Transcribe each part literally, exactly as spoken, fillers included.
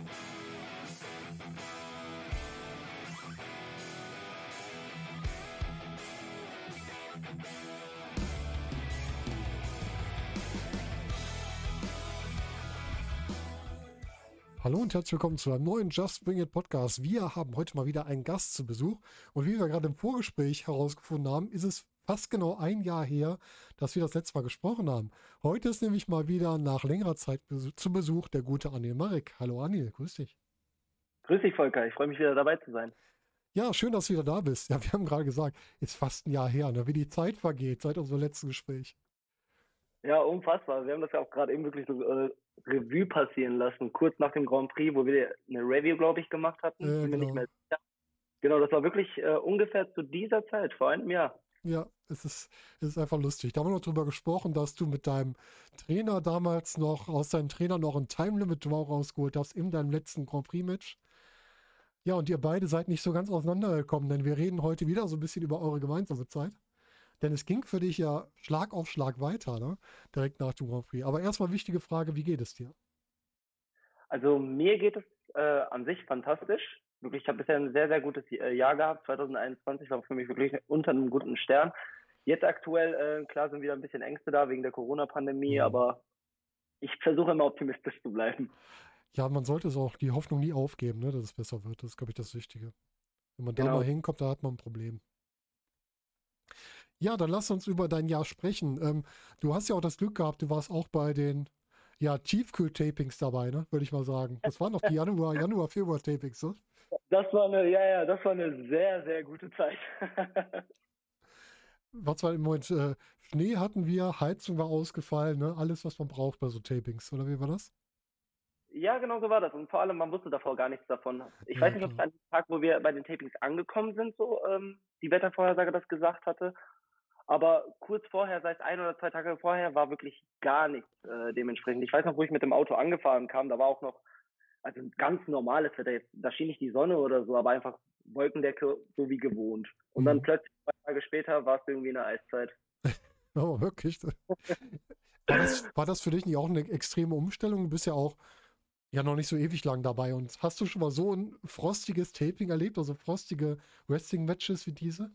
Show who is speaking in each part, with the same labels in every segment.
Speaker 1: Hallo und herzlich willkommen zu einem neuen Just Bring It Podcast. Wir haben heute mal wieder einen Gast zu Besuch und wie wir gerade im Vorgespräch herausgefunden haben, ist es fast genau ein Jahr her, dass wir das letzte Mal gesprochen haben. Heute ist nämlich mal wieder nach längerer Zeit besu- zu Besuch der gute Anil Marek. Hallo Anil, grüß dich.
Speaker 2: Grüß dich, Volker. Ich freue mich wieder dabei zu sein.
Speaker 1: Ja, schön, dass du wieder da bist. Ja, wir haben gerade gesagt, ist fast ein Jahr her, ne? Wie die Zeit vergeht seit unserem letzten Gespräch.
Speaker 2: Ja, unfassbar. Wir haben das ja auch gerade eben wirklich so äh, Revue passieren lassen. Kurz nach dem Grand Prix, wo wir eine Review, glaube ich, gemacht hatten.
Speaker 1: Äh,
Speaker 2: Bin mir nicht
Speaker 1: genau.
Speaker 2: mehr sicher. Genau, das war wirklich äh, ungefähr zu dieser Zeit, vor einem Jahr.
Speaker 1: Ja, es ist, es ist einfach lustig. Da haben wir noch drüber gesprochen, dass du mit deinem Trainer damals noch, aus deinem Trainer noch ein Time Limit Draw rausgeholt hast in deinem letzten Grand Prix Match. Ja, und ihr beide seid nicht so ganz auseinandergekommen, denn wir reden heute wieder so ein bisschen über eure gemeinsame Zeit. Denn es ging für dich ja Schlag auf Schlag weiter, ne? Direkt nach dem Grand Prix. Aber erstmal wichtige Frage, wie geht es dir?
Speaker 2: Also mir geht es äh, an sich fantastisch. Wirklich, ich habe bisher ein sehr, sehr gutes äh, Jahr gehabt. zwanzig einundzwanzig war für mich wirklich unter einem guten Stern. Jetzt aktuell, äh, klar, sind wieder ein bisschen Ängste da wegen der Corona-Pandemie,
Speaker 1: Mhm.
Speaker 2: aber ich versuche immer optimistisch zu bleiben.
Speaker 1: Ja, man sollte es auch die Hoffnung nie aufgeben, ne, dass es besser wird. Das ist, glaube ich, das Wichtige. Wenn man da mal
Speaker 2: Genau.
Speaker 1: hinkommt, da hat man ein Problem. Ja, dann lass uns über dein Jahr sprechen. Ähm, du hast ja auch das Glück gehabt, du warst auch bei den ja, Tiefkühl-Tapings dabei, ne? Würde ich mal sagen. Das waren noch die Januar, Januar, Februar-Tapings, ne?
Speaker 2: Das war eine, ja, ja, das war eine sehr, sehr gute Zeit.
Speaker 1: Was war im Moment, äh, Schnee hatten wir, Heizung war ausgefallen, ne? Alles, was man braucht bei so Tapings, oder wie war das?
Speaker 2: Ja, genau so war das. Und vor allem, man wusste davor gar nichts davon. Ich weiß
Speaker 1: Ja,
Speaker 2: nicht, ob es
Speaker 1: klar.
Speaker 2: an dem Tag, wo wir bei den Tapings angekommen sind, so ähm, die Wettervorhersage das gesagt hatte. Aber kurz vorher, sei es ein oder zwei Tage vorher, war wirklich gar nichts äh, dementsprechend. Ich weiß noch, wo ich mit dem Auto angefahren kam, da war auch noch, also ein ganz normales Wetter. Jetzt, da schien nicht die Sonne oder so, aber einfach Wolkendecke, so wie gewohnt. Und dann
Speaker 1: Mhm.
Speaker 2: plötzlich, zwei Tage später, war es irgendwie eine Eiszeit.
Speaker 1: Aber wirklich. War das, war das für dich nicht auch eine extreme Umstellung? Du bist ja auch ja noch nicht so ewig lang dabei. Und hast du schon mal so ein frostiges Taping erlebt, also frostige Wrestling-Matches wie diese?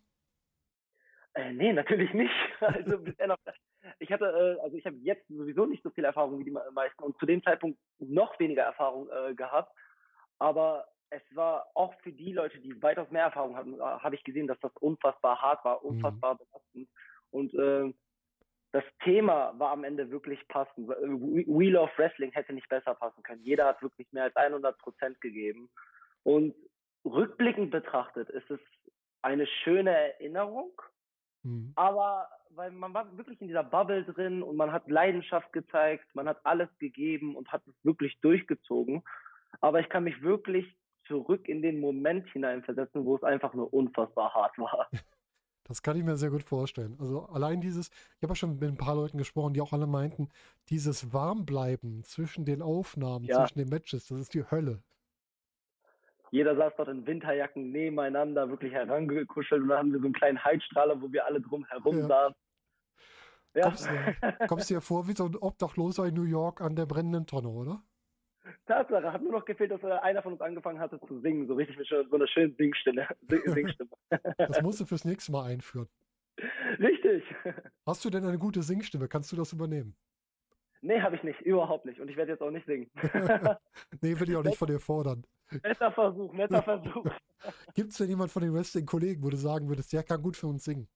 Speaker 2: Äh, nee, natürlich nicht. Also bisher noch. Ich hatte, äh, also ich habe jetzt sowieso nicht so viel Erfahrung wie die me- meisten und zu dem Zeitpunkt noch weniger Erfahrung äh, gehabt. Aber es war auch für die Leute, die weitaus mehr Erfahrung hatten, äh, habe ich gesehen, dass das unfassbar hart war,
Speaker 1: Mhm.
Speaker 2: unfassbar belastend. Und äh, das Thema war am Ende wirklich passend. We We Love Wrestling hätte nicht besser passen können. Jeder hat wirklich mehr als hundert Prozent gegeben. Und rückblickend betrachtet ist es eine schöne Erinnerung,
Speaker 1: Mhm.
Speaker 2: aber weil man war wirklich in dieser Bubble drin und man hat Leidenschaft gezeigt, man hat alles gegeben und hat es wirklich durchgezogen. Aber ich kann mich wirklich zurück in den Moment hineinversetzen, wo es einfach nur unfassbar hart war.
Speaker 1: Das kann ich mir sehr gut vorstellen. Also allein dieses, ich habe ja schon mit ein paar Leuten gesprochen, die auch alle meinten, dieses Warmbleiben zwischen den Aufnahmen,
Speaker 2: Ja,
Speaker 1: zwischen den Matches, das ist die Hölle.
Speaker 2: jeder saß dort in Winterjacken nebeneinander, wirklich herangekuschelt und dann haben wir so einen kleinen Heizstrahler, wo wir alle drum herum
Speaker 1: Ja.
Speaker 2: saßen. Ja,
Speaker 1: Kommst dir, kommst dir vor wie so ein Obdachloser in New York an der brennenden Tonne, oder?
Speaker 2: Tatsache, hat nur noch gefehlt, dass äh, einer von uns angefangen hatte zu singen, so richtig mit so einer schönen Singstimme. Sing- Singstimme.
Speaker 1: Das musst du fürs nächste Mal einführen.
Speaker 2: Richtig.
Speaker 1: Hast du denn eine gute Singstimme? Kannst du das übernehmen?
Speaker 2: Nee, habe ich nicht, überhaupt nicht. Und ich werde jetzt auch nicht singen.
Speaker 1: Nee, will ich auch nicht von
Speaker 2: netter,
Speaker 1: dir fordern.
Speaker 2: netter Versuch, netter Versuch.
Speaker 1: Gibt es denn jemand von den Wrestling-Kollegen, wo du sagen würdest, der kann gut für uns singen?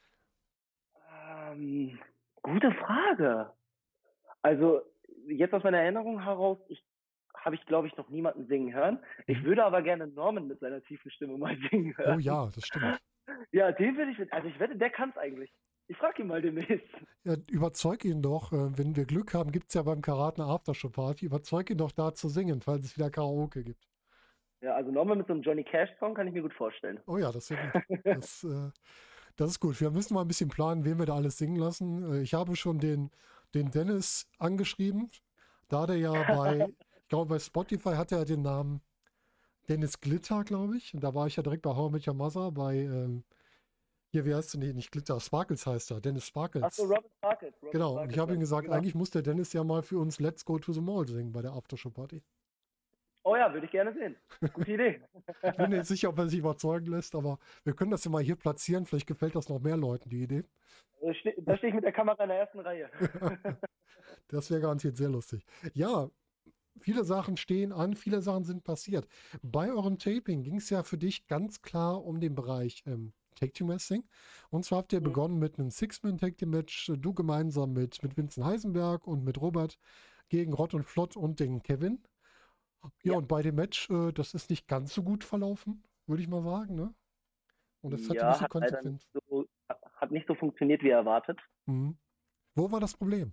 Speaker 2: Ähm, gute Frage. Also, jetzt aus meiner Erinnerung heraus, ich habe ich, glaube ich, noch niemanden singen hören. Ich
Speaker 1: Mhm.
Speaker 2: würde aber gerne Norman mit seiner tiefen Stimme mal singen
Speaker 1: Oh
Speaker 2: hören.
Speaker 1: ja, das stimmt.
Speaker 2: Ja, den würde ich, also ich wette, der kann es eigentlich. Ich frage ihn mal demnächst.
Speaker 1: Ja, überzeug ihn doch, äh, wenn wir Glück haben, gibt es ja beim Karate eine Aftershow-Party, überzeug ihn doch da zu singen, falls es wieder Karaoke gibt.
Speaker 2: Ja, also Norman mit so einem Johnny Cash-Song kann ich mir gut vorstellen.
Speaker 1: Oh ja, das wäre gut. Das, äh, das ist gut. Wir müssen mal ein bisschen planen, wen wir da alles singen lassen. Äh, ich habe schon den, den Dennis angeschrieben, da der ja bei, ich glaube bei Spotify hat er den Namen Dennis Glitter, glaube ich. Und da war ich ja direkt bei How I Met Your Mother, bei, ähm, hier, wie heißt denn die? Nicht Glitter, Sparkles heißt er, Dennis
Speaker 2: Ach so,
Speaker 1: Sparkles.
Speaker 2: Robin Sparkles. Robin
Speaker 1: Genau, und ich
Speaker 2: Sparkles
Speaker 1: habe ihm
Speaker 2: meinst du,
Speaker 1: gesagt,
Speaker 2: genau.
Speaker 1: eigentlich muss der Dennis ja mal für uns Let's Go to the Mall singen bei der Aftershow-Party.
Speaker 2: Oh ja, würde ich gerne sehen. Gute Idee.
Speaker 1: Ich bin nicht sicher, ob er sich überzeugen lässt, aber wir können das ja mal hier platzieren. Vielleicht gefällt das noch mehr Leuten, die Idee.
Speaker 2: Da stehe steh ich mit der Kamera in der ersten Reihe.
Speaker 1: Das wäre garantiert sehr lustig. Ja, viele Sachen stehen an, viele Sachen sind passiert. Bei eurem Taping ging es ja für dich ganz klar um den Bereich ähm, Tag Team Wrestling. Und zwar habt ihr
Speaker 2: Mhm.
Speaker 1: begonnen mit einem Six-Man Tag Team Match, du gemeinsam mit, mit Vincent Heisenberg und mit Robert gegen Rott und Flott und den Kevin. Ja,
Speaker 2: Ja.
Speaker 1: und bei dem Match, äh, das ist nicht ganz so gut verlaufen, würde ich mal sagen, ne? Und es hatte
Speaker 2: Ja,
Speaker 1: nicht so
Speaker 2: hat leider nicht
Speaker 1: konsequent.
Speaker 2: so, hat nicht so funktioniert, wie erwartet.
Speaker 1: Mhm. Wo war das Problem?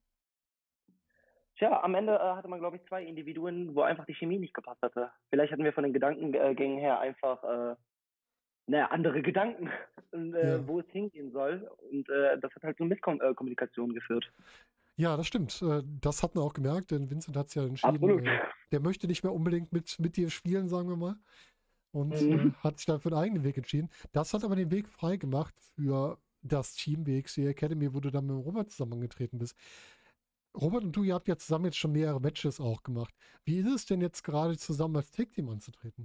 Speaker 2: Tja, am Ende äh, hatte man, glaube ich, zwei Individuen, wo einfach die Chemie nicht gepasst hatte. Vielleicht hatten wir von den Gedankengängen her einfach, äh, naja, andere Gedanken, und, äh,
Speaker 1: Ja.
Speaker 2: wo es hingehen soll. Und äh, das hat halt zu Misskommunikation geführt.
Speaker 1: Ja, das stimmt. Äh, Das hat man auch gemerkt, denn Vincent hat es ja entschieden,
Speaker 2: Absolut.
Speaker 1: äh, der möchte nicht mehr unbedingt mit, mit dir spielen, sagen wir mal. Und äh,
Speaker 2: Mhm.
Speaker 1: hat sich dann für einen eigenen Weg entschieden. Das hat aber den Weg frei gemacht für das Team W X W Academy, wo du dann mit Robert zusammen angetreten bist. Robert und du, ihr habt ja zusammen jetzt schon mehrere Matches auch gemacht. Wie ist es denn jetzt gerade zusammen als Tag-Team anzutreten?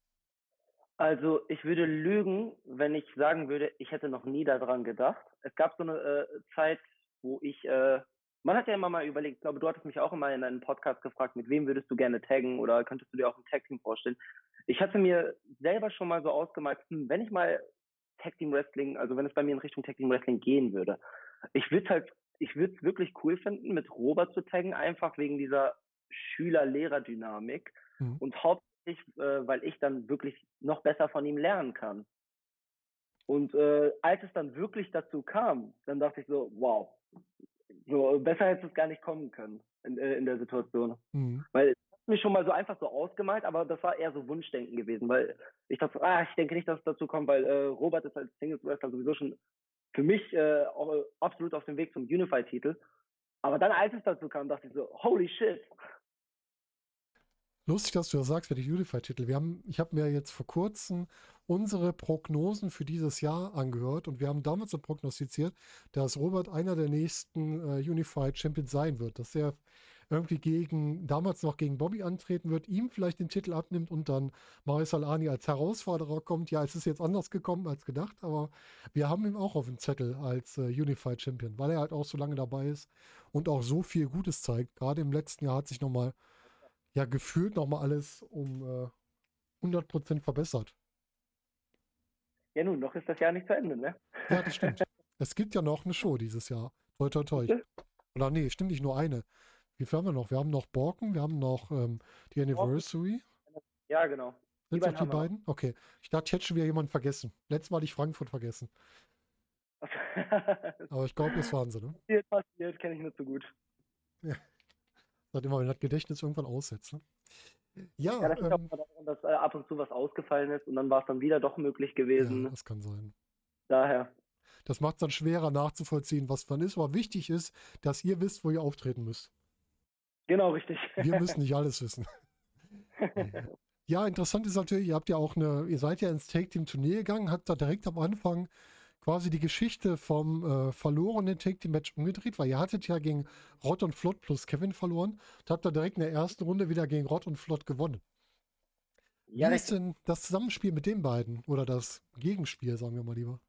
Speaker 2: Also ich würde lügen, wenn ich sagen würde, ich hätte noch nie daran gedacht. Es gab so eine äh, Zeit, wo ich, äh, man hat ja immer mal überlegt, ich glaube, du hattest mich auch immer in einem Podcast gefragt, mit wem würdest du gerne taggen oder könntest du dir auch ein Tag-Team vorstellen? Ich hatte mir selber schon mal so ausgemalt, hm, wenn ich mal Tag-Team-Wrestling, also wenn es bei mir in Richtung Tag-Team-Wrestling gehen würde, ich würde halt, ich würde es wirklich cool finden, mit Robert zu taggen, einfach wegen dieser Schüler-Lehrer-Dynamik
Speaker 1: Mhm.
Speaker 2: und hauptsächlich, äh, weil ich dann wirklich noch besser von ihm lernen kann. Und äh, als es dann wirklich dazu kam, dann dachte ich so, wow, so besser hätte es gar nicht kommen können in, äh, in der Situation.
Speaker 1: Mhm.
Speaker 2: Weil ich habe mir schon mal so einfach so ausgemalt, aber das war eher so Wunschdenken gewesen, weil ich dachte, ah, ich denke nicht, dass es dazu kommt, weil äh, Robert ist als Singles Wrestler sowieso schon für mich äh, auch, äh, absolut auf dem Weg zum Unified-Titel. Aber dann, als es dazu kam, dachte ich so, holy shit.
Speaker 1: Lustig, dass du das sagst, für die Unified-Titel. Wir haben, ich habe mir jetzt vor kurzem unsere Prognosen für dieses Jahr angehört und wir haben damals so prognostiziert, dass Robert einer der nächsten äh, Unified Champions sein wird, dass er irgendwie gegen, damals noch gegen Bobby antreten wird, ihm vielleicht den Titel abnimmt und dann Maris Al-Ani als Herausforderer kommt. Ja, es ist jetzt anders gekommen als gedacht, aber wir haben ihn auch auf dem Zettel als äh, Unified Champion, weil er halt auch so lange dabei ist und auch so viel Gutes zeigt. Gerade im letzten Jahr hat sich nochmal ja gefühlt nochmal alles um äh, hundert Prozent verbessert.
Speaker 2: Ja nun, noch ist das Jahr nicht zu Ende, ne?
Speaker 1: Ja, das stimmt. Es gibt ja noch eine Show dieses Jahr. Toi, toi, toi. Oder nee, stimmt nicht nur eine. Wie viel haben wir noch? Wir haben noch Borken, wir haben noch ähm, die Anniversary.
Speaker 2: Ja, genau.
Speaker 1: Sind es noch die
Speaker 2: haben wir noch.
Speaker 1: beiden? Okay. Ich dachte, ich hätte schon wieder jemanden vergessen. Letztes Mal hatte ich Frankfurt vergessen. Aber ich glaube, das waren sie, ne?
Speaker 2: Passiert, passiert, kenne ich nicht so gut.
Speaker 1: Ja. Das hat immer, wenn das Gedächtnis irgendwann aussetzt, ne? Ja,
Speaker 2: Ja, das liegt auch
Speaker 1: ähm,
Speaker 2: mal daran, dass äh, ab und zu was ausgefallen ist und dann war es dann wieder doch möglich gewesen.
Speaker 1: ja, das kann sein.
Speaker 2: Daher.
Speaker 1: Das macht es dann schwerer nachzuvollziehen, was dann ist. Aber wichtig ist, dass ihr wisst, wo ihr auftreten müsst.
Speaker 2: Genau, richtig.
Speaker 1: Wir müssen nicht alles wissen. Ja, interessant ist natürlich, ihr habt ja auch eine, ihr seid ja ins Take-Team-Turnier gegangen, habt da direkt am Anfang quasi die Geschichte vom äh, verlorenen Take-Team-Match umgedreht, weil ihr hattet ja gegen Rott und Flott plus Kevin verloren und habt da direkt in der ersten Runde wieder gegen Rott und Flott gewonnen.
Speaker 2: Ja,
Speaker 1: Wie ist
Speaker 2: richtig.
Speaker 1: denn das Zusammenspiel mit den beiden oder das Gegenspiel, sagen wir mal lieber?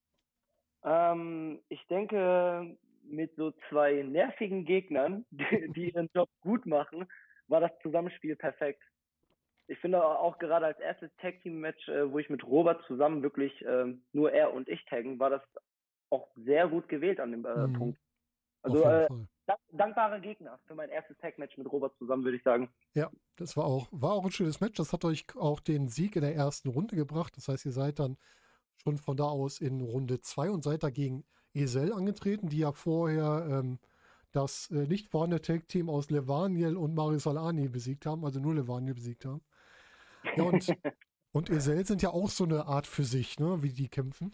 Speaker 2: Ähm, ich denke, mit so zwei nervigen Gegnern, die, die ihren Job gut machen, war das Zusammenspiel perfekt. Ich finde auch gerade als erstes Tag-Team-Match, äh, wo ich mit Robert zusammen wirklich ähm, nur er und ich taggen, war das auch sehr gut gewählt an dem äh,
Speaker 1: Mhm.
Speaker 2: Punkt.
Speaker 1: Auf
Speaker 2: Also
Speaker 1: jeden
Speaker 2: äh,
Speaker 1: Fall.
Speaker 2: dank, dankbare Gegner für mein erstes Tag-Match mit Robert zusammen, würde ich sagen.
Speaker 1: Ja, das war auch, war auch ein schönes Match. Das hat euch auch den Sieg in der ersten Runde gebracht. Das heißt, ihr seid dann schon von da aus in Runde zwei und seid dagegen Esel angetreten, die ja vorher ähm, das äh, nicht vorhandene Tag-Team aus Levaniel und Maris Al-Ani besiegt haben, also nur Levaniel besiegt haben. Ja, und, und Esel sind ja auch so eine Art für sich, ne, wie die kämpfen.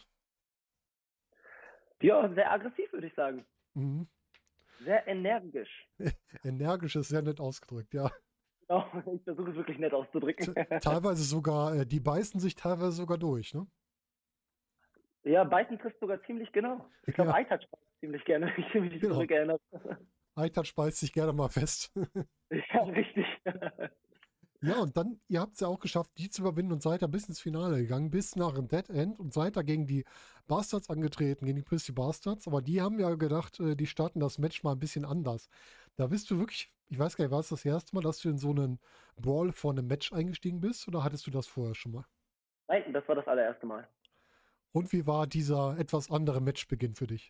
Speaker 2: Ja, sehr aggressiv, würde ich sagen.
Speaker 1: Mhm.
Speaker 2: Sehr energisch.
Speaker 1: Energisch ist sehr nett ausgedrückt, ja.
Speaker 2: Genau, ich versuche es wirklich nett auszudrücken.
Speaker 1: T- Teilweise sogar, äh, die beißen sich teilweise sogar durch, ne?
Speaker 2: Ja, Beißen trifft sogar ziemlich genau. Ich glaube,
Speaker 1: Ja.
Speaker 2: iTouch beißt ziemlich gerne, wenn ich mich
Speaker 1: Genau.
Speaker 2: zurückerinnere.
Speaker 1: Eitert speist sich gerne mal fest.
Speaker 2: Ja, richtig.
Speaker 1: Ja, und dann, ihr habt es ja auch geschafft, die zu überwinden und seid da bis ins Finale gegangen, bis nach dem Dead End und seid da gegen die Bastards angetreten, gegen die Prissy Bastards. Aber die haben ja gedacht, äh, die starten das Match mal ein bisschen anders. Da bist du wirklich, ich weiß gar nicht, war es das erste Mal, dass du in so einen Brawl vor einem Match eingestiegen bist oder hattest du das vorher schon mal?
Speaker 2: Nein, das war das allererste Mal.
Speaker 1: Und wie war dieser etwas andere Matchbeginn für dich?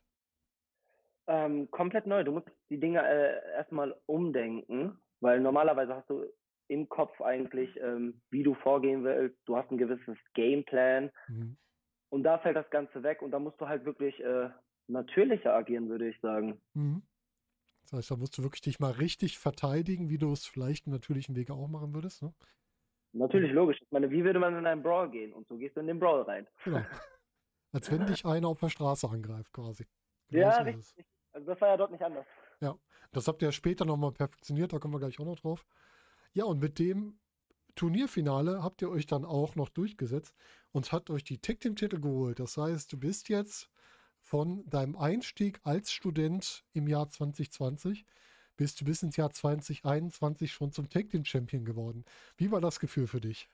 Speaker 2: Ähm, komplett neu. Du musst die Dinge äh, erstmal umdenken, weil normalerweise hast du im Kopf eigentlich, ähm, wie du vorgehen willst. Du hast ein gewisses Gameplan
Speaker 1: Mhm.
Speaker 2: und da fällt das Ganze weg und da musst du halt wirklich äh, natürlicher agieren, würde ich sagen.
Speaker 1: Mhm. Das heißt, da musst du wirklich dich mal richtig verteidigen, wie du es vielleicht im natürlichen Wege auch machen würdest. Ne?
Speaker 2: Natürlich logisch. Ich meine, wie würde man in einen Brawl gehen? Und so gehst du in den Brawl rein.
Speaker 1: Genau. Als wenn dich einer auf der Straße angreift, quasi. Genau
Speaker 2: Ja,
Speaker 1: so ist es.
Speaker 2: richtig. Also das war ja dort nicht anders.
Speaker 1: Ja, das habt ihr später nochmal perfektioniert, da kommen wir gleich auch noch drauf. Ja, und mit dem Turnierfinale habt ihr euch dann auch noch durchgesetzt und habt euch die Tag Team Titel geholt. Das heißt, du bist jetzt von deinem Einstieg als Student im Jahr zwanzig zwanzig bist du bis ins Jahr zwanzig einundzwanzig schon zum Tag Team Champion geworden. Wie war das Gefühl für dich?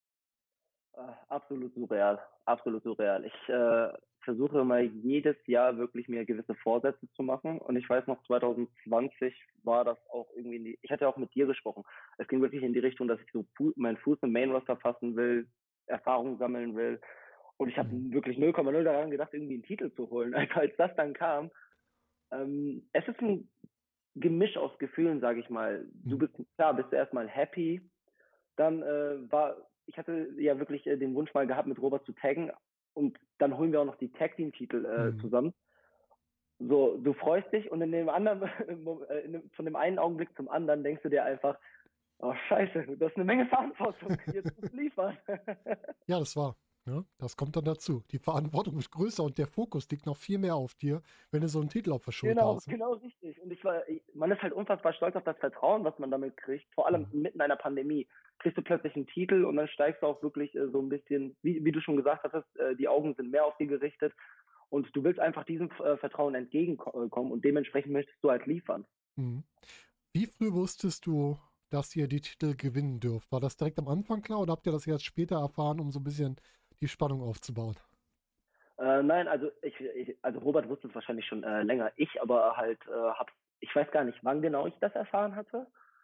Speaker 2: Äh, absolut surreal. Absolut surreal. Ich äh, versuche mal jedes Jahr wirklich mir gewisse Vorsätze zu machen. Und ich weiß noch, zwanzig zwanzig war das auch irgendwie in die, ich hatte auch mit dir gesprochen. Es ging wirklich in die Richtung, dass ich so Fu meinen Fuß im Main Roster fassen will, Erfahrung sammeln will. Und ich habe
Speaker 1: Mhm.
Speaker 2: wirklich null Komma null daran gedacht, irgendwie einen Titel zu holen. Also als das dann kam, ähm, es ist ein Gemisch aus Gefühlen, sage ich mal. Du
Speaker 1: Mhm.
Speaker 2: bist, klar, bist du erstmal happy, dann äh, war, ich hatte ja wirklich äh, den Wunsch mal gehabt, mit Robert zu taggen und dann holen wir auch noch die Tag Team Titel äh,
Speaker 1: Mhm.
Speaker 2: zusammen. So, du freust dich und in dem anderen, äh, in dem, von dem einen Augenblick zum anderen denkst du dir einfach, oh Scheiße, das ist eine Menge Verantwortung, jetzt musst du liefern.
Speaker 1: Ja, das war. Ja, das kommt dann dazu. Die Verantwortung ist größer und der Fokus liegt noch viel mehr auf dir, wenn du so einen Titel auf der Schulter
Speaker 2: Genau,
Speaker 1: hast. Ne?
Speaker 2: genau richtig. Und ich war, man ist halt unfassbar stolz auf das Vertrauen, was man damit kriegt. Vor allem
Speaker 1: Mhm.
Speaker 2: mitten in einer Pandemie kriegst du plötzlich einen Titel und dann steigst du auch wirklich äh, so ein bisschen, wie, wie du schon gesagt hattest, äh, die Augen sind mehr auf dich gerichtet und du willst einfach diesem äh, Vertrauen entgegenkommen und dementsprechend möchtest du halt liefern.
Speaker 1: Mhm. Wie früh wusstest du, dass ihr die Titel gewinnen dürft? War das direkt am Anfang klar oder habt ihr das erst später erfahren, um so ein bisschen die Spannung aufzubauen?
Speaker 2: Äh, nein, also ich, ich, also Robert wusste es wahrscheinlich schon äh, länger. Ich aber halt äh, hab, ich weiß gar nicht, wann genau ich das erfahren hatte.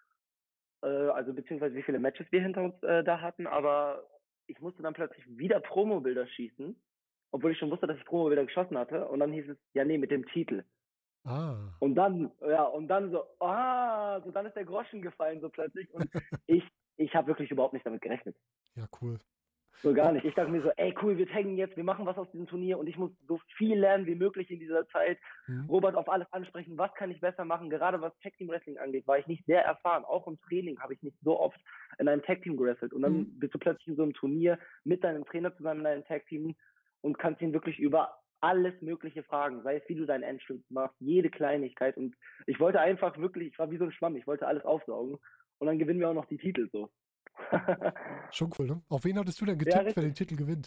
Speaker 2: Äh, also beziehungsweise wie viele Matches wir hinter uns äh, da hatten, aber ich musste dann plötzlich wieder Promo-Bilder schießen, obwohl ich schon wusste, dass ich Promo-Bilder geschossen hatte. Und dann hieß es, ja nee, mit dem Titel.
Speaker 1: Ah,
Speaker 2: Und dann, ja, und dann so, ah, so dann ist der Groschen gefallen so plötzlich. Und ich, ich habe wirklich überhaupt nicht damit gerechnet.
Speaker 1: ja, cool.
Speaker 2: So gar
Speaker 1: Oh,
Speaker 2: nicht. Ich dachte mir so, ey cool, wir taggen jetzt, wir machen was aus diesem Turnier und ich muss so viel lernen wie möglich in dieser Zeit.
Speaker 1: hm,
Speaker 2: Robert auf alles ansprechen, was kann ich besser machen. Gerade was Tag Team Wrestling angeht, war ich nicht sehr erfahren. Auch im Training habe ich nicht so oft in einem Tag Team gewrestelt. Und
Speaker 1: hm,
Speaker 2: dann bist du plötzlich in so einem Turnier mit deinem Trainer zusammen in einem Tag Team und kannst ihn wirklich über alles Mögliche fragen, sei es wie du deinen Endschutz machst, jede Kleinigkeit. Und ich wollte einfach wirklich, ich war wie so ein Schwamm, ich wollte alles aufsaugen. Und dann gewinnen wir auch noch die Titel so.
Speaker 1: schon cool, ne? Auf wen hattest du denn
Speaker 2: Ja,
Speaker 1: getippt, wer
Speaker 2: richtig.
Speaker 1: den Titel gewinnt?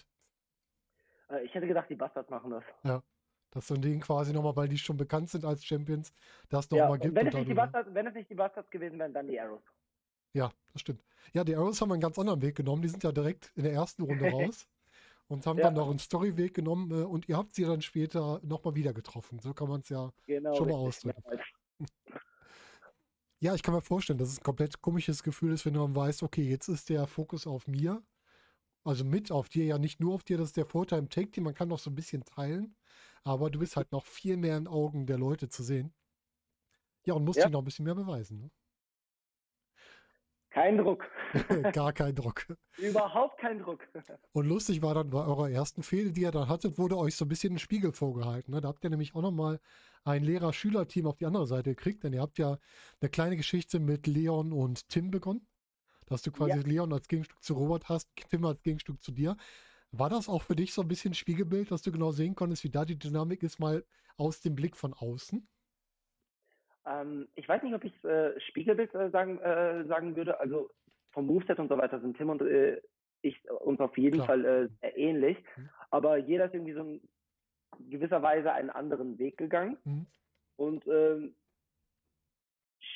Speaker 2: Äh, Ich hätte gedacht, die Bastards machen das.
Speaker 1: Ja, dass dann denen quasi nochmal, weil die schon bekannt sind als Champions, das
Speaker 2: Ja,
Speaker 1: nochmal gibt
Speaker 2: wenn
Speaker 1: und
Speaker 2: es nicht die
Speaker 1: dadurch, ne?
Speaker 2: Bastards, wenn es nicht die Bastards gewesen wären, dann die Arrows.
Speaker 1: Ja, das stimmt. Ja, die Arrows haben einen ganz anderen Weg genommen. Die sind ja direkt in der ersten Runde raus und haben dann
Speaker 2: Ja,
Speaker 1: noch einen Storyweg genommen äh, und ihr habt sie dann später nochmal wieder getroffen. So kann man es ja
Speaker 2: genau,
Speaker 1: schon mal
Speaker 2: richtig.
Speaker 1: ausdrücken.
Speaker 2: Mehrmals.
Speaker 1: Ja, ich kann mir vorstellen, dass es ein komplett komisches Gefühl ist, wenn du dann weißt, okay, jetzt ist der Fokus auf mir. Also mit auf dir, ja nicht nur auf dir, das ist der Vorteil im Take-Team, man kann noch so ein bisschen teilen, aber du bist halt noch viel mehr in den Augen der Leute zu sehen. Ja, und musst
Speaker 2: Ja,
Speaker 1: dich noch ein bisschen mehr beweisen.
Speaker 2: kein Druck.
Speaker 1: Ne? Gar kein Druck.
Speaker 2: Überhaupt kein Druck.
Speaker 1: Und lustig war dann bei eurer ersten Fehde, die ihr dann hattet, wurde euch so ein bisschen ein Spiegel vorgehalten. Ne? Da habt ihr nämlich auch nochmal ein Lehrer-Schüler-Team auf die andere Seite gekriegt, denn ihr habt ja eine kleine Geschichte mit Leon und Tim begonnen. Dass du
Speaker 2: Ja,
Speaker 1: quasi Leon als Gegenstück zu Robert hast, Tim als Gegenstück zu dir. War das auch für dich so ein bisschen Spiegelbild, dass du genau sehen konntest, wie da die Dynamik ist, mal aus dem Blick von außen?
Speaker 2: ähm, ich weiß nicht, ob ich äh, Spiegelbild äh, sagen, äh, sagen würde. Also vom Moveset und so weiter sind Tim und äh, ich uns auf jeden
Speaker 1: Klar.
Speaker 2: Fall äh, sehr ähnlich.
Speaker 1: Hm?
Speaker 2: Aber jeder ist irgendwie so in gewisser Weise einen anderen Weg gegangen.
Speaker 1: Hm?
Speaker 2: Und ähm,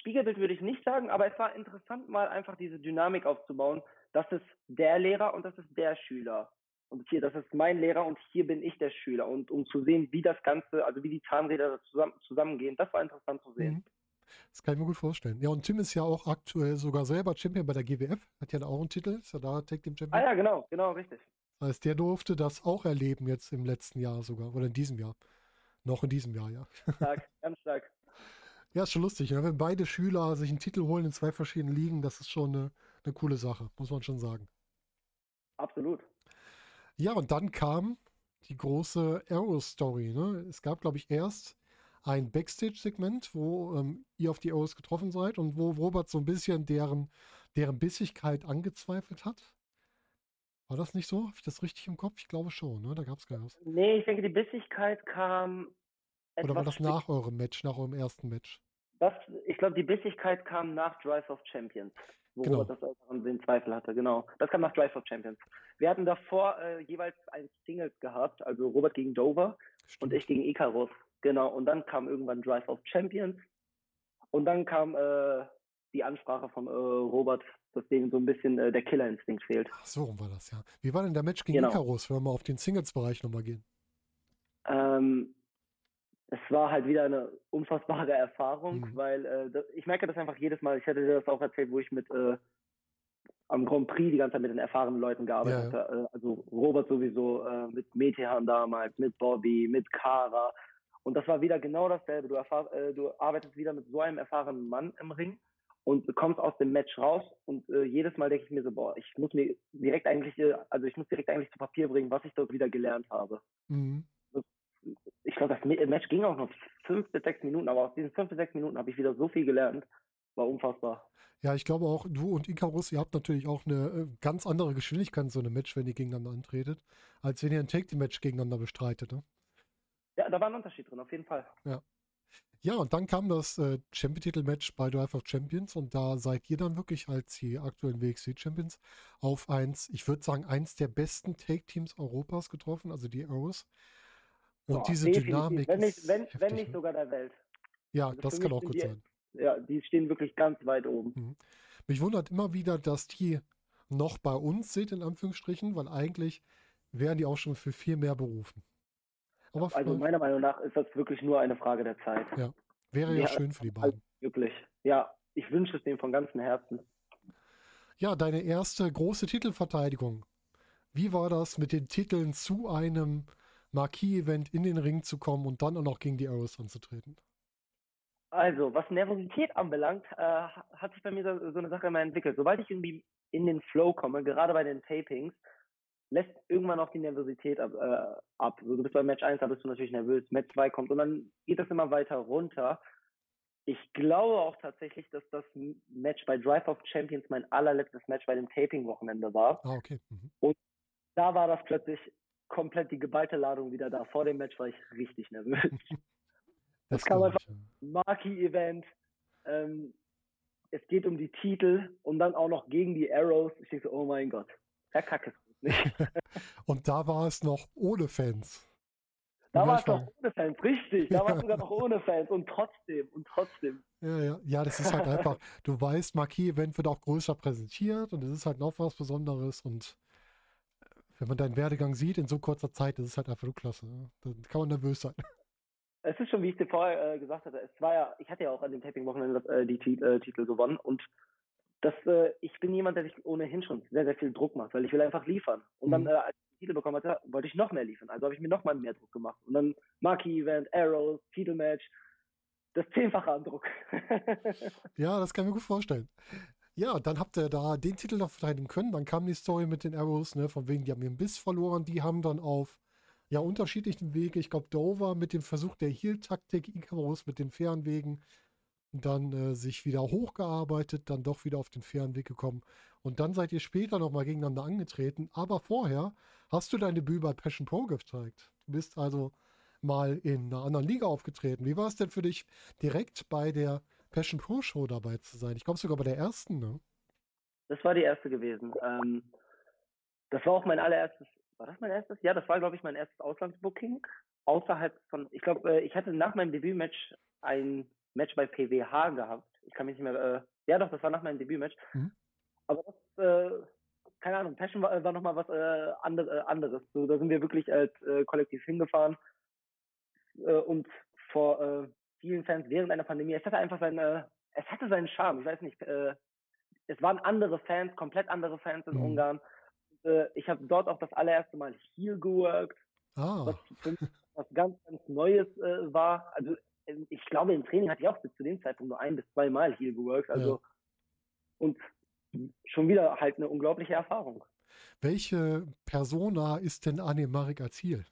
Speaker 2: Spiegelbild würde ich nicht sagen, aber es war interessant, mal einfach diese Dynamik aufzubauen. Das ist der Lehrer und das ist der Schüler. Und hier, das ist mein Lehrer und hier bin ich der Schüler. Und um zu sehen, wie das Ganze, also wie die Zahnräder da zusammen, zusammengehen, das war interessant zu sehen.
Speaker 1: Mhm. Das kann ich mir gut vorstellen. Ja, und Tim ist ja auch aktuell sogar selber Champion bei der G W F. Hat ja da auch einen Titel, ist ja da Tag Team
Speaker 2: Ah
Speaker 1: Champion.
Speaker 2: ja, genau, genau, richtig.
Speaker 1: Das heißt, der durfte das auch erleben jetzt im letzten Jahr sogar. Oder in diesem Jahr. Noch in diesem Jahr, ja.
Speaker 2: Stark, ganz stark.
Speaker 1: Ja, ist schon lustig. Ne? Wenn beide Schüler sich einen Titel holen in zwei verschiedenen Ligen, das ist schon eine, eine coole Sache, muss man schon sagen.
Speaker 2: Absolut.
Speaker 1: Ja, und dann kam die große Arrow-Story. Ne? Es gab, glaube ich, erst ein Backstage-Segment, wo ähm, ihr auf die Arrows getroffen seid und wo Robert so ein bisschen deren, deren Bissigkeit angezweifelt hat. War das nicht so? Habe ich das richtig im Kopf? Ich glaube schon, ne? Da gab es Chaos.
Speaker 2: Nee, ich denke, die Bissigkeit kam
Speaker 1: Oder war
Speaker 2: etwas
Speaker 1: das
Speaker 2: später.
Speaker 1: nach eurem Match, nach eurem ersten Match?
Speaker 2: Das, ich glaube, die Bissigkeit kam nach Drive of Champions, wo
Speaker 1: Genau.
Speaker 2: Robert das auch den Zweifel hatte. Genau. Das kam nach Drive of Champions. Wir hatten davor äh, jeweils ein Singles gehabt, also Robert gegen Dover
Speaker 1: Stimmt.
Speaker 2: und ich gegen Icarus. Genau. Und dann kam irgendwann Drive of Champions. Und dann kam äh, die Ansprache von äh, Robert, dass denen so ein bisschen äh, der Killerinstinkt fehlt.
Speaker 1: Ach, so rum war das, ja. Wie war denn der Match gegen
Speaker 2: Genau.
Speaker 1: Icarus, wenn wir mal auf den Singles-Bereich nochmal gehen?
Speaker 2: Ähm, es war halt wieder eine unfassbare Erfahrung,
Speaker 1: Mhm.
Speaker 2: weil äh, das, ich merke das einfach jedes Mal. Ich hatte dir das auch erzählt, wo ich mit äh, am Grand Prix die ganze Zeit mit den erfahrenen Leuten gearbeitet
Speaker 1: Ja, ja.
Speaker 2: hatte. Äh, also Robert sowieso, äh, mit Metehan damals, mit Bobby, mit Kara. Und das war wieder genau dasselbe. Du, erfahr, äh, du arbeitest wieder mit so einem erfahrenen Mann im Ring und du kommst aus dem Match raus und äh, jedes Mal denke ich mir so, boah, ich muss mir direkt eigentlich, äh, also ich muss direkt eigentlich zu Papier bringen, was ich dort wieder gelernt habe.
Speaker 1: Mhm.
Speaker 2: Ich glaube, das Match ging auch noch fünf bis sechs Minuten, aber aus diesen fünf bis sechs Minuten habe ich wieder so viel gelernt. War unfassbar.
Speaker 1: Ja, ich glaube auch, du und Icarus, ihr habt natürlich auch eine äh, ganz andere Geschwindigkeit in so einem Match, wenn ihr gegeneinander antretet, als wenn ihr ein Take-Team-Match gegeneinander bestreitet. Ne?
Speaker 2: Ja, da war ein Unterschied drin, auf jeden Fall.
Speaker 1: Ja. Ja, und dann kam das äh, Champion-Titel-Match bei Drive of Champions und da seid ihr dann wirklich als die aktuellen W X W-Champions auf eins, ich würde sagen, eins der besten Take-Teams Europas getroffen, also die Arrows. Und
Speaker 2: Boah,
Speaker 1: diese
Speaker 2: definitiv.
Speaker 1: Dynamik
Speaker 2: Wenn nicht,
Speaker 1: ist
Speaker 2: wenn, wenn
Speaker 1: heftig.
Speaker 2: nicht
Speaker 1: Ne?
Speaker 2: sogar der Welt.
Speaker 1: Ja,
Speaker 2: Also
Speaker 1: das
Speaker 2: für
Speaker 1: kann
Speaker 2: mich
Speaker 1: auch
Speaker 2: sind
Speaker 1: gut
Speaker 2: die,
Speaker 1: sein.
Speaker 2: ja, die stehen wirklich ganz weit oben.
Speaker 1: Mhm. Mich wundert immer wieder, dass die noch bei uns sind, in Anführungsstrichen, weil eigentlich wären die auch schon für viel mehr berufen. Aber
Speaker 2: Also
Speaker 1: vielleicht,
Speaker 2: meiner Meinung nach ist das wirklich nur eine Frage der Zeit.
Speaker 1: ja, wäre ja
Speaker 2: Ja,
Speaker 1: schön für die
Speaker 2: also
Speaker 1: beiden.
Speaker 2: wirklich. Ja, ich wünsche es denen von ganzem Herzen.
Speaker 1: Ja, deine erste große Titelverteidigung. Wie war das, mit den Titeln zu einem Marquis-Event in den Ring zu kommen und dann auch noch gegen die Arrows anzutreten?
Speaker 2: Also, was Nervosität anbelangt, äh, hat sich bei mir so, so eine Sache immer entwickelt. Sobald ich irgendwie in den Flow komme, gerade bei den Tapings, lässt irgendwann auch die Nervosität ab. Äh, ab. So, du bist bei Match eins, da bist du natürlich nervös, Match zwei kommt und dann geht das immer weiter runter. Ich glaube auch tatsächlich, dass das Match bei Drive of Champions mein allerletztes Match bei dem Taping-Wochenende war.
Speaker 1: Ah, okay. Mhm.
Speaker 2: Und da war das plötzlich komplett die geballte Ladung wieder da. Vor dem Match war ich richtig nervös.
Speaker 1: Das
Speaker 2: Es kam
Speaker 1: glaube
Speaker 2: einfach
Speaker 1: ich. Ja.
Speaker 2: ein Marquee-Event. Ähm, es geht um die Titel und dann auch noch gegen die Arrows. Ich denke so, oh mein Gott, verkacke es nicht.
Speaker 1: Und da war es noch ohne Fans.
Speaker 2: Da
Speaker 1: Wie
Speaker 2: war es
Speaker 1: manchmal-
Speaker 2: noch ohne Fans, richtig. Da war es sogar noch ohne Fans und trotzdem, und trotzdem.
Speaker 1: Ja, ja, ja, das ist halt einfach, du weißt, Marquis-Event wird auch größer präsentiert und es ist halt noch was Besonderes und wenn man deinen Werdegang sieht in so kurzer Zeit, das ist halt einfach nur klasse. Ne? Dann kann man nervös sein.
Speaker 2: Es ist schon, wie ich dir vorher äh, gesagt hatte, es war ja, ich hatte ja auch an dem Taping-Wochenende äh, die Ti- äh, Titel gewonnen und das, äh, ich bin jemand, der sich ohnehin schon sehr, sehr viel Druck macht, weil ich will einfach liefern. Und dann,
Speaker 1: Mhm.
Speaker 2: äh, als ich den Titel bekommen hatte, wollte ich noch mehr liefern. Also habe ich mir noch mal mehr Druck gemacht. Und dann Marquee-Event, Arrows, Titelmatch, das zehnfache an Druck.
Speaker 1: Ja, das kann ich mir gut vorstellen. Ja, dann habt ihr da den Titel noch verteidigen können. Dann kam die Story mit den Arrows, ne, von wegen, die haben ihren Biss verloren. Die haben dann auf ja, unterschiedlichen Wege, ich glaube, Dover mit dem Versuch der Heal-Taktik, Icarus mit den fairen Wegen, dann äh, sich wieder hochgearbeitet, dann doch wieder auf den fairen Weg gekommen. Und dann seid ihr später nochmal gegeneinander angetreten. Aber vorher hast du dein Debüt bei Passion Pro gezeigt. Du bist also mal in einer anderen Liga aufgetreten. Wie war es denn für dich, direkt bei der Passion Pro Show dabei zu sein? Ich glaube sogar bei der ersten, ne?
Speaker 2: Das war die erste gewesen. Ähm, das war auch mein allererstes, war das mein erstes? Ja, das war, glaube ich, mein erstes Auslandsbooking. Außerhalb von, ich glaube, äh, ich hatte nach meinem Debütmatch ein Match bei P W H gehabt. Ich kann mich nicht mehr, äh, ja doch, das war nach meinem Debütmatch.
Speaker 1: Mhm.
Speaker 2: Aber das, äh, keine Ahnung, Passion war, war nochmal was äh, andere, äh, anderes. So, da sind wir wirklich als äh, Kollektiv hingefahren äh, und vor äh, vielen Fans während einer Pandemie. Es hatte einfach seine, es hatte seinen Charme. Ich weiß nicht, äh, es waren andere Fans, komplett andere Fans in
Speaker 1: Mhm.
Speaker 2: Ungarn. Äh, ich habe dort auch das allererste Mal Heel geworkt, was
Speaker 1: Ah,
Speaker 2: für mich was ganz, ganz Neues äh, war. Also äh, ich glaube, im Training hatte ich auch bis zu dem Zeitpunkt nur ein bis zwei Mal Heel geworkt.
Speaker 1: ja.
Speaker 2: Also und schon wieder halt eine unglaubliche Erfahrung.
Speaker 1: Welche Persona ist denn Anne Marek als Heel?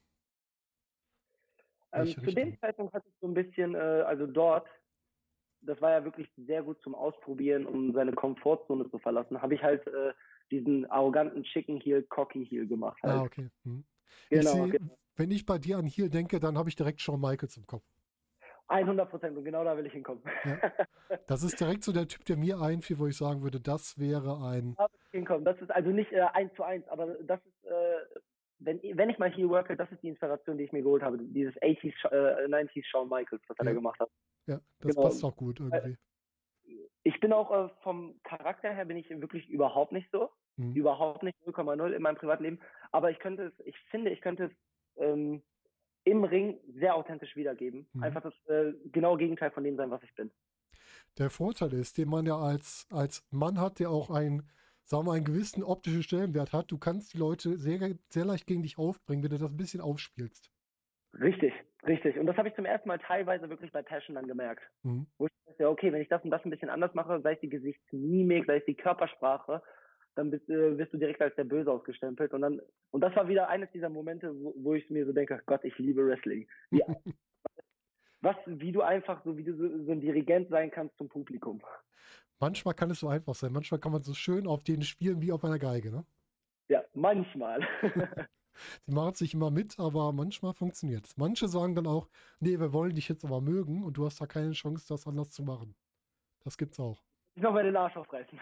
Speaker 2: Ähm,
Speaker 1: Welche
Speaker 2: zu dem
Speaker 1: Richtung?
Speaker 2: Zeitpunkt hatte ich so ein bisschen, äh, also dort, das war ja wirklich sehr gut zum Ausprobieren, um seine Komfortzone zu verlassen, habe ich halt äh, diesen arroganten Chicken Heel, Cocky Heel gemacht
Speaker 1: Ah,
Speaker 2: halt.
Speaker 1: okay. Mhm. Ich
Speaker 2: Genau,
Speaker 1: sehe,
Speaker 2: genau.
Speaker 1: wenn ich bei dir an Heel denke, dann habe ich direkt Shawn Michaels im Kopf.
Speaker 2: hundert Prozent und genau da will ich hinkommen.
Speaker 1: Ja. Das ist direkt so der Typ, der mir einfiel, wo ich sagen würde, das wäre ein.
Speaker 2: Da will ich hinkommen. Das ist also nicht äh, eins zu eins, aber das ist, äh, wenn, wenn ich mal Heel worke, das ist die Inspiration, die ich mir geholt habe. Dieses achtziger, äh, neunziger Shawn Michaels, was er da
Speaker 1: Ja,
Speaker 2: gemacht hat.
Speaker 1: ja, das
Speaker 2: Genau.
Speaker 1: passt auch gut
Speaker 2: Äh,
Speaker 1: irgendwie.
Speaker 2: Ich bin auch äh, vom Charakter her bin ich wirklich überhaupt nicht so.
Speaker 1: Mhm.
Speaker 2: Überhaupt nicht null Komma null in meinem Privatleben. Aber ich könnte es, ich finde, ich könnte es ähm, im Ring sehr authentisch wiedergeben.
Speaker 1: Mhm.
Speaker 2: Einfach das äh, genaue Gegenteil von dem sein, was ich bin.
Speaker 1: Der Vorteil ist, den man ja als, als Mann hat, der auch einen, sagen wir, einen gewissen optischen Stellenwert hat, du kannst die Leute sehr, sehr leicht gegen dich aufbringen, wenn du das ein bisschen aufspielst.
Speaker 2: Richtig, richtig. Und das habe ich zum ersten Mal teilweise wirklich bei Passion dann gemerkt.
Speaker 1: Mhm.
Speaker 2: Wo ich dachte, ja, okay, wenn ich das und das ein bisschen anders mache, sei es die Gesichtsmimik, sei es die Körpersprache, dann bist, äh, wirst du direkt als der Böse ausgestempelt. Und dann, und das war wieder eines dieser Momente, wo, wo ich mir so denke, Gott, ich liebe Wrestling. Wie, was, wie du einfach, so wie du so, so ein Dirigent sein kannst zum Publikum.
Speaker 1: Manchmal kann es so einfach sein. Manchmal kann man so schön auf denen spielen wie auf einer Geige, ne?
Speaker 2: Ja, manchmal.
Speaker 1: Sie machen es nicht immer mit, aber manchmal funktioniert es. Manche sagen dann auch, nee, wir wollen dich jetzt aber mögen und du hast da keine Chance, das anders zu machen. Das gibt's auch.
Speaker 2: Ich noch mal den Arsch aufreißen.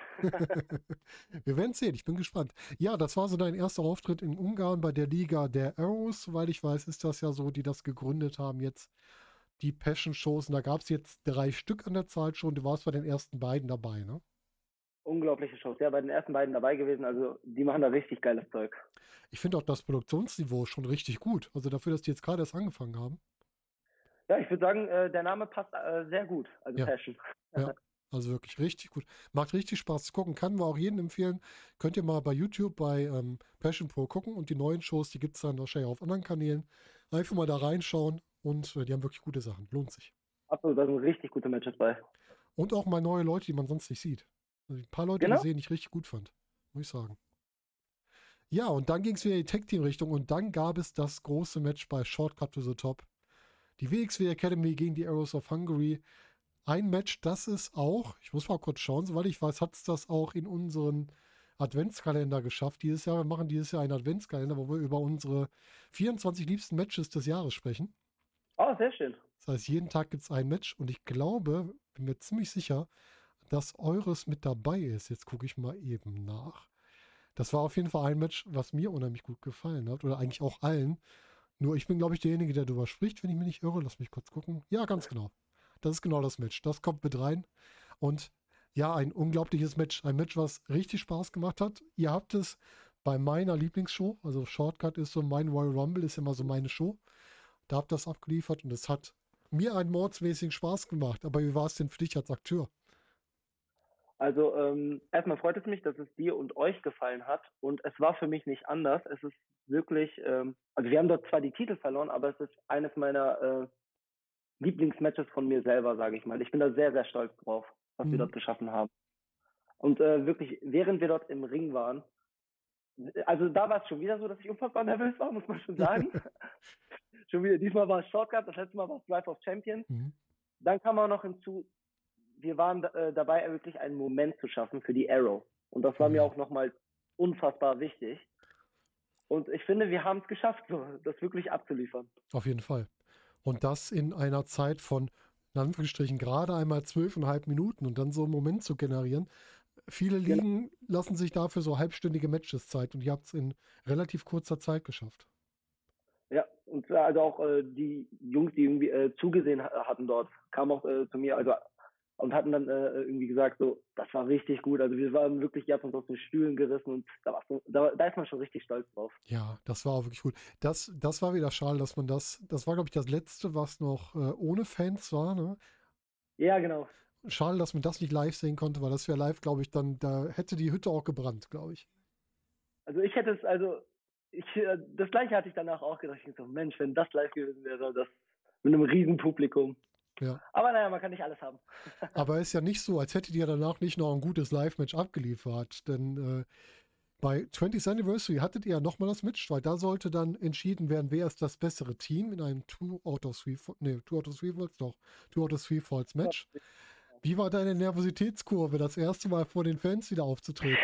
Speaker 1: Wir werden sehen, ich bin gespannt. Ja, das war so dein erster Auftritt in Ungarn bei der Liga der Arrows. Soweit ich weiß, ist das ja so, die das gegründet haben jetzt, die Passion-Shows. Und da gab es jetzt drei Stück an der Zahl schon. Du warst bei den ersten beiden dabei, ne?
Speaker 2: Unglaubliche Shows. Ja, bei den ersten beiden dabei gewesen. Also, die machen da richtig geiles Zeug.
Speaker 1: Ich finde auch das Produktionsniveau schon richtig gut. Also dafür, dass die jetzt gerade erst angefangen haben.
Speaker 2: Ja, ich würde sagen, äh, der Name passt äh, sehr gut. Also
Speaker 1: Ja,
Speaker 2: Passion.
Speaker 1: ja. Also wirklich richtig gut. Macht richtig Spaß zu gucken. Kann man auch jedem empfehlen. Könnt ihr mal bei YouTube bei ähm, Passion Pro gucken und die neuen Shows, die gibt es dann wahrscheinlich auf anderen Kanälen. Einfach mal da reinschauen und äh, die haben wirklich gute Sachen. Lohnt sich.
Speaker 2: Absolut, da sind richtig gute Matches bei.
Speaker 1: Und auch mal neue Leute, die man sonst nicht sieht. Also ein paar Leute
Speaker 2: Genau.
Speaker 1: gesehen, die ich richtig gut fand. Muss ich sagen. Ja, und dann ging es wieder in die Tag-Team-Richtung und dann gab es das große Match bei Shortcut to the Top. Die W X W Academy gegen die Arrows of Hungary. Ein Match, das ist auch, ich muss mal kurz schauen, soweit ich weiß, hat es das auch in unseren Adventskalender geschafft. Dieses Jahr, wir machen dieses Jahr einen Adventskalender, wo wir über unsere vierundzwanzig liebsten Matches des Jahres sprechen.
Speaker 2: Oh, sehr schön.
Speaker 1: Das heißt, jeden Tag gibt es ein Match und ich glaube, bin mir ziemlich sicher, dass eures mit dabei ist. Jetzt gucke ich mal eben nach. Das war auf jeden Fall ein Match, was mir unheimlich gut gefallen hat. Oder eigentlich auch allen. Nur ich bin, glaube ich, derjenige, der darüber spricht, wenn ich mich nicht irre. Lass mich kurz gucken. Ja, ganz genau. Das ist genau das Match. Das kommt mit rein. Und ja, ein unglaubliches Match. Ein Match, was richtig Spaß gemacht hat. Ihr habt es bei meiner Lieblingsshow, also Shortcut ist so mein Royal Rumble, ist immer so meine Show. Da habt ihr das abgeliefert und es hat mir einen mordsmäßigen Spaß gemacht. Aber wie war es denn für dich als Akteur?
Speaker 2: Also ähm, erstmal freut es mich, dass es dir und euch gefallen hat. Und es war für mich nicht anders. Es ist wirklich, ähm, also wir haben dort zwar die Titel verloren, aber es ist eines meiner äh, Lieblingsmatches von mir selber, sage ich mal. Ich bin da sehr, sehr stolz drauf, was wir
Speaker 1: Mhm.
Speaker 2: dort geschaffen haben. Und äh, wirklich, während wir dort im Ring waren, also da war es schon wieder so, dass ich unfassbar nervös war, muss man schon sagen. Schon wieder, diesmal war es Shortcut, das letzte Mal war es Drive of Champions.
Speaker 1: Mhm.
Speaker 2: Dann kam auch noch hinzu, wir waren äh, dabei, wirklich einen Moment zu schaffen für die Arrow. Und das war
Speaker 1: Oh
Speaker 2: mir
Speaker 1: ja,
Speaker 2: auch nochmal unfassbar wichtig. Und ich finde, wir haben es geschafft, so, das wirklich abzuliefern.
Speaker 1: auf jeden Fall. Und das in einer Zeit von, in Anführungsstrichen, gerade einmal zwölfeinhalb Minuten und dann so einen Moment zu generieren. Viele
Speaker 2: Genau.
Speaker 1: Ligen lassen sich dafür so halbstündige Matches Zeit und ihr habt es in relativ kurzer Zeit geschafft.
Speaker 2: Ja, und also auch äh, die Jungs, die irgendwie äh, zugesehen ha- hatten dort, kamen auch äh, zu mir. Also und hatten dann äh, irgendwie gesagt, so, das war richtig gut. Also wir waren wirklich, ihr habt uns aus den Stühlen gerissen und da, war so, da, da ist man schon richtig stolz drauf.
Speaker 1: Ja, das war auch wirklich gut. Das, das war wieder schade, dass man das, das war, glaube ich, das letzte, was noch äh, ohne Fans war, ne?
Speaker 2: Ja, genau.
Speaker 1: Schade, dass man das nicht live sehen konnte, weil das wäre live, glaube ich, dann, da hätte die Hütte auch gebrannt, glaube ich.
Speaker 2: Also ich hätte es, also ich, äh, das gleiche hatte ich danach auch gedacht. Ich so, Mensch, wenn das live gewesen wäre, das mit einem riesen Publikum.
Speaker 1: Ja.
Speaker 2: Aber naja, man kann nicht alles haben.
Speaker 1: Aber es ist ja nicht so, als hättet ihr danach nicht noch ein gutes Live-Match abgeliefert. Denn äh, bei twentieth Anniversary hattet ihr ja nochmal das Match, weil da sollte dann entschieden werden, wer ist das bessere Team in einem Two out of three, nee, Two out of three Falls, doch, Two out of three Falls Match. Wie war deine Nervositätskurve, das erste Mal vor den Fans wieder aufzutreten?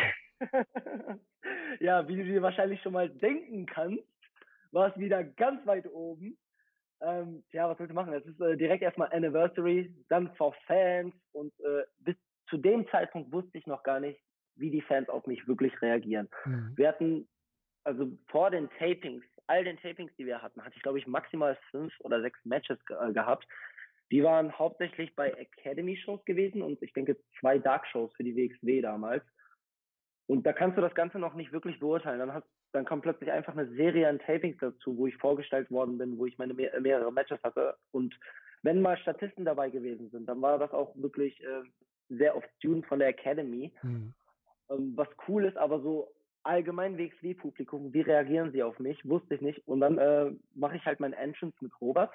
Speaker 2: Ja, wie du dir wahrscheinlich schon mal denken kannst, war es wieder ganz weit oben. Ähm, ja, was willst du machen? Es ist äh, direkt erstmal Anniversary, dann vor Fans und äh, bis zu dem Zeitpunkt wusste ich noch gar nicht, wie die Fans auf mich wirklich reagieren.
Speaker 1: Mhm.
Speaker 2: Wir hatten, also vor den Tapings, all den Tapings, die wir hatten, hatte ich glaube ich maximal fünf oder sechs Matches ge- gehabt. Die waren hauptsächlich bei Academy-Shows gewesen und ich denke zwei Dark-Shows für die W X W damals. Und da kannst du das Ganze noch nicht wirklich beurteilen. Dann, hat, dann kommt plötzlich einfach eine Serie an Tapings dazu, wo ich vorgestellt worden bin, wo ich meine mehr, mehrere Matches hatte. Und wenn mal Statisten dabei gewesen sind, dann war das auch wirklich äh, sehr oft Student von der Academy.
Speaker 1: Mhm.
Speaker 2: Ähm, was cool ist, aber so allgemein W X W-Publikum, wie reagieren sie auf mich, wusste ich nicht. Und dann äh, mache ich halt mein Entrance mit Robert.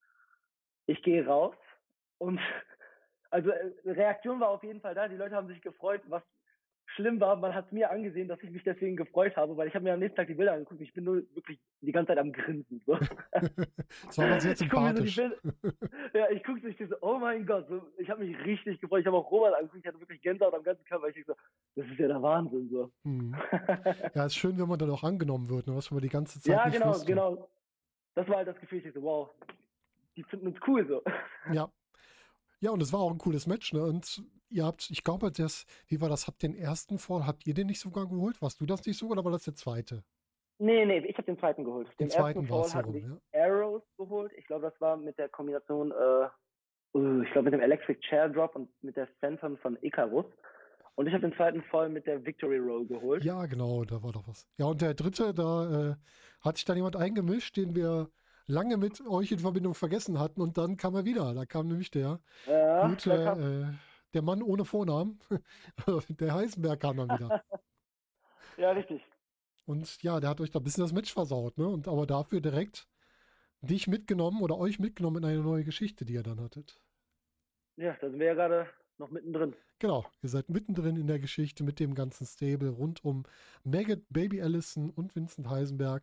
Speaker 2: Ich gehe raus und also äh, Reaktion war auf jeden Fall da. Die Leute haben sich gefreut. Was schlimm war, man hat mir angesehen, dass ich mich deswegen gefreut habe, weil ich habe mir am nächsten Tag die Bilder angeguckt. Ich bin nur wirklich die ganze Zeit am Grinsen. So.
Speaker 1: Das war aber sehr
Speaker 2: Ich gucke mir so die
Speaker 1: sympathisch.
Speaker 2: Bilder, ja, ich gucke so, ich denke so, oh mein Gott, so, ich habe mich richtig gefreut. Ich habe auch Robert angeguckt, ich hatte wirklich Gänsehaut am ganzen Körper. Ich denke so, das ist ja der Wahnsinn. So.
Speaker 1: Mhm. Ja, ist schön, wenn man dann auch angenommen wird, ne, was man die ganze Zeit
Speaker 2: Ja,
Speaker 1: nicht
Speaker 2: genau,
Speaker 1: wusste.
Speaker 2: genau. Das war halt das Gefühl, ich denke so, wow, die finden uns cool so.
Speaker 1: Ja. Ja, und es war auch ein cooles Match, ne? Und ihr habt, ich glaube, das, wie war das? Habt den ersten Fall, habt ihr den nicht sogar geholt? Warst du das nicht sogar oder war das der zweite?
Speaker 2: Nee, nee, ich habe den zweiten geholt.
Speaker 1: Den
Speaker 2: Den
Speaker 1: zweiten
Speaker 2: ersten
Speaker 1: war es
Speaker 2: Fall
Speaker 1: so
Speaker 2: hatten
Speaker 1: rum,
Speaker 2: die
Speaker 1: ja.
Speaker 2: Arrows geholt. Ich glaube, das war mit der Kombination, äh, uh, ich glaube mit dem Electric Chair Drop und mit der Phantom von Icarus. Und ich habe den zweiten Fall mit der Victory Roll geholt.
Speaker 1: Ja, genau, da war doch was. Ja, und der dritte, da äh, hat sich dann jemand eingemischt, den wir lange mit euch in Verbindung vergessen hatten und dann kam er wieder. Da kam nämlich der
Speaker 2: Ja,
Speaker 1: gute,
Speaker 2: da kam,
Speaker 1: äh, der Mann ohne Vornamen, der Heisenberg kam dann wieder.
Speaker 2: ja, richtig.
Speaker 1: Und ja, der hat euch da ein bisschen das Match versaut, ne? Und aber dafür direkt dich mitgenommen oder euch mitgenommen in eine neue Geschichte, die ihr dann hattet.
Speaker 2: Ja, da sind wir ja gerade noch mittendrin.
Speaker 1: Genau, ihr seid mittendrin in der Geschichte mit dem ganzen Stable rund um Maggot, Baby Allison und Vincent Heisenberg.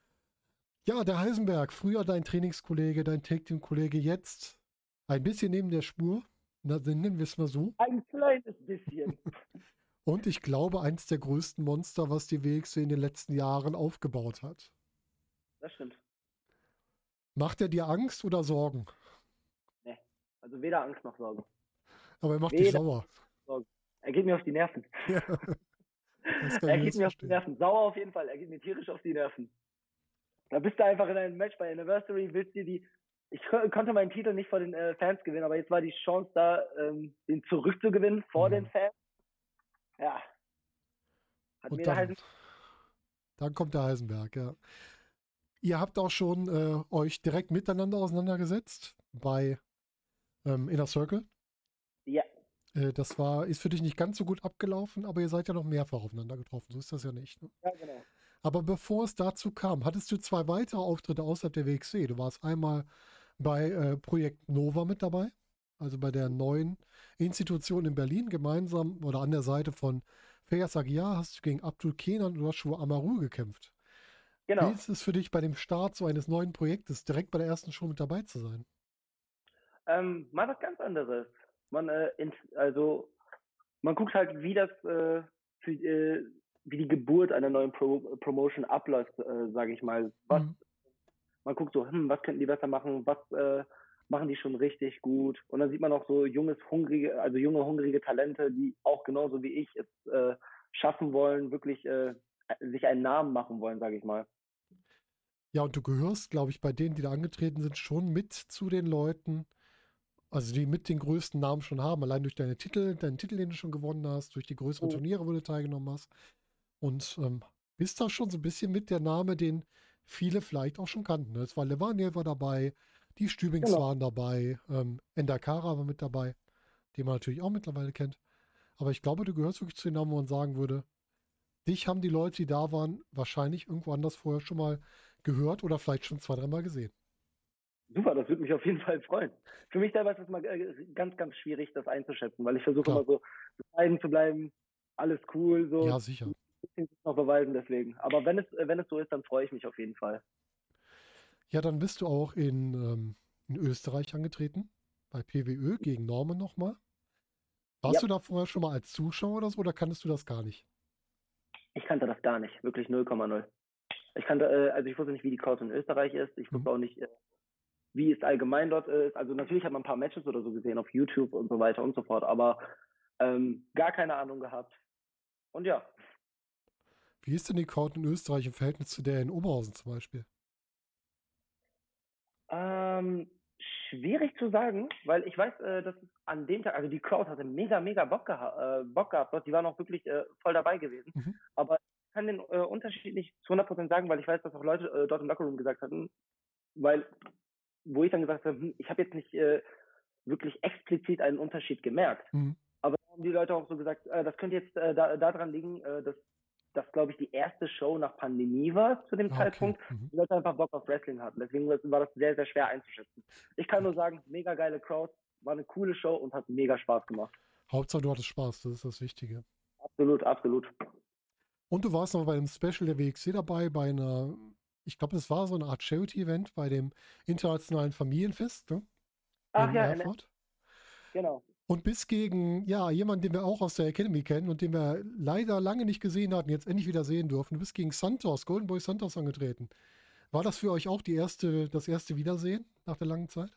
Speaker 1: Ja, der Heisenberg, früher dein Trainingskollege, dein Tag-Team-Kollege, jetzt ein bisschen neben der Spur, na, nennen wir es mal so.
Speaker 2: Ein kleines bisschen.
Speaker 1: Und ich glaube, eins der größten Monster, was die W X W in den letzten Jahren aufgebaut hat.
Speaker 2: Das stimmt.
Speaker 1: Macht er dir Angst oder Sorgen?
Speaker 2: Nee. Also weder Angst noch Sorge.
Speaker 1: Aber er macht
Speaker 2: Weder
Speaker 1: dich sauer.
Speaker 2: Sorge. Er geht mir auf die Nerven.
Speaker 1: Ja, das kann
Speaker 2: Er
Speaker 1: ich
Speaker 2: geht
Speaker 1: jetzt
Speaker 2: mir auf die
Speaker 1: verstehen.
Speaker 2: Nerven. Sauer auf jeden Fall. Er geht mir tierisch auf die Nerven. Da bist du einfach in einem Match bei Anniversary, willst dir die. Ich ko- konnte meinen Titel nicht vor den äh, Fans gewinnen, aber jetzt war die Chance da, ähm, den zurückzugewinnen vor
Speaker 1: Mhm.
Speaker 2: den Fans. Ja. Hat
Speaker 1: Und
Speaker 2: mir der
Speaker 1: dann,
Speaker 2: Heisen.
Speaker 1: dann kommt der Heisenberg, ja. Ihr habt auch schon äh, euch direkt miteinander auseinandergesetzt bei ähm, Inner Circle.
Speaker 2: Ja.
Speaker 1: Äh, das war, ist für dich nicht ganz so gut abgelaufen, aber ihr seid ja noch mehrfach aufeinander getroffen. So ist das ja nicht. Ne?
Speaker 2: Ja, genau.
Speaker 1: Aber bevor es dazu kam, hattest du zwei weitere Auftritte außerhalb der W X W. Du warst einmal bei äh, Projekt Nova mit dabei, also bei der neuen Institution in Berlin, gemeinsam oder an der Seite von Feyyaz Aguiar hast du gegen Abdul Kenan und Joshua Amaru gekämpft. Wie
Speaker 2: Genau.
Speaker 1: ist es für dich bei dem Start so eines neuen Projektes, direkt bei der ersten Show mit dabei zu sein?
Speaker 2: Ähm, mal was ganz anderes. Man, äh, int, also, man guckt halt, wie das, äh, für, äh, wie die Geburt einer neuen Pro Promotion abläuft, äh, sage ich mal. Was,
Speaker 1: Mhm.
Speaker 2: man guckt so, hm, was könnten die besser machen, was äh, machen die schon richtig gut. Und dann sieht man auch so junges, hungrige, also junge, hungrige Talente, die auch genauso wie ich es äh, schaffen wollen, wirklich äh, sich einen Namen machen wollen, sage ich mal.
Speaker 1: Ja, und du gehörst, glaube ich, bei denen, die da angetreten sind, schon mit zu den Leuten, Also die mit den größten Namen schon haben, allein durch deine Titel, deinen Titel, den du schon gewonnen hast, durch die größeren
Speaker 2: Mhm.
Speaker 1: Turniere, wo du teilgenommen hast. Und ähm, bist da schon so ein bisschen mit der Name, den viele vielleicht auch schon kannten. Ne? Es war Levaniel war dabei, die Stübings
Speaker 2: Genau.
Speaker 1: waren dabei, ähm, Endakara war mit dabei, den man natürlich auch mittlerweile kennt. Aber ich glaube, du gehörst wirklich zu den Namen, wo man sagen würde, dich haben die Leute, die da waren, wahrscheinlich irgendwo anders vorher schon mal gehört oder vielleicht schon zwei, dreimal gesehen.
Speaker 2: Super, das würde mich auf jeden Fall freuen. Für mich selber ist es mal äh, ganz, ganz schwierig, das einzuschätzen, weil ich versuche
Speaker 1: Klar,
Speaker 2: immer so bescheiden zu bleiben, alles cool, so
Speaker 1: ja, sicher.
Speaker 2: ein bisschen noch beweisen deswegen. Aber wenn es, äh, wenn es so ist, dann freue ich mich auf jeden Fall.
Speaker 1: Ja, dann bist du auch in, ähm, in Österreich angetreten, bei P W Ö gegen Norman nochmal. Warst
Speaker 2: Ja,
Speaker 1: du da vorher schon mal als Zuschauer oder so oder kanntest du das gar nicht?
Speaker 2: ich kannte das gar nicht, wirklich null Komma null. Ich kannte, äh, also ich wusste nicht, wie die Crowd in Österreich ist. Ich
Speaker 1: Hm?
Speaker 2: wusste auch nicht, äh, wie es allgemein dort ist. Also natürlich hat man ein paar Matches oder so gesehen auf YouTube und so weiter und so fort, aber ähm, gar keine Ahnung gehabt. Und ja,
Speaker 1: Wie ist denn die Crowd in Österreich im Verhältnis zu der in Oberhausen zum Beispiel?
Speaker 2: ähm, schwierig zu sagen, weil ich weiß, äh, dass es an dem Tag, also die Crowd hatte mega, mega Bock, geha äh, Bock gehabt dort. Die waren auch wirklich äh, voll dabei gewesen.
Speaker 1: Mhm.
Speaker 2: Aber ich kann den äh, Unterschied nicht zu hundert Prozent sagen, weil ich weiß, dass auch Leute äh, dort im Lockerroom gesagt hatten, weil, wo ich dann gesagt habe, hm, ich habe jetzt nicht äh, wirklich explizit einen Unterschied gemerkt.
Speaker 1: Mhm.
Speaker 2: Aber da haben die Leute auch so gesagt, äh, das könnte jetzt äh, da, daran liegen, äh, dass das, glaube ich, die erste Show nach Pandemie war zu dem
Speaker 1: Ah, okay.
Speaker 2: Zeitpunkt.
Speaker 1: Mhm.
Speaker 2: Die Leute einfach Bock auf Wrestling hatten. Deswegen war das sehr, sehr schwer einzuschätzen. Ich kann
Speaker 1: Gut.
Speaker 2: nur sagen, mega geile Crowd, war eine coole Show und hat mega Spaß gemacht.
Speaker 1: Hauptsache, du hattest Spaß, das ist das Wichtige.
Speaker 2: Absolut, absolut.
Speaker 1: Und du warst noch bei einem Special der W X C dabei, bei einer, ich glaube, es war so eine Art Charity-Event bei dem Internationalen Familienfest, ne?
Speaker 2: Ach
Speaker 1: In
Speaker 2: ja, N F,
Speaker 1: Erfurt.
Speaker 2: genau.
Speaker 1: Und bis gegen, ja, jemanden, den wir auch aus der Academy kennen und den wir leider lange nicht gesehen hatten, jetzt endlich wieder sehen durften. Du bist gegen Santos, Golden Boy Santos angetreten. War das für euch auch die erste, das erste Wiedersehen nach der langen Zeit?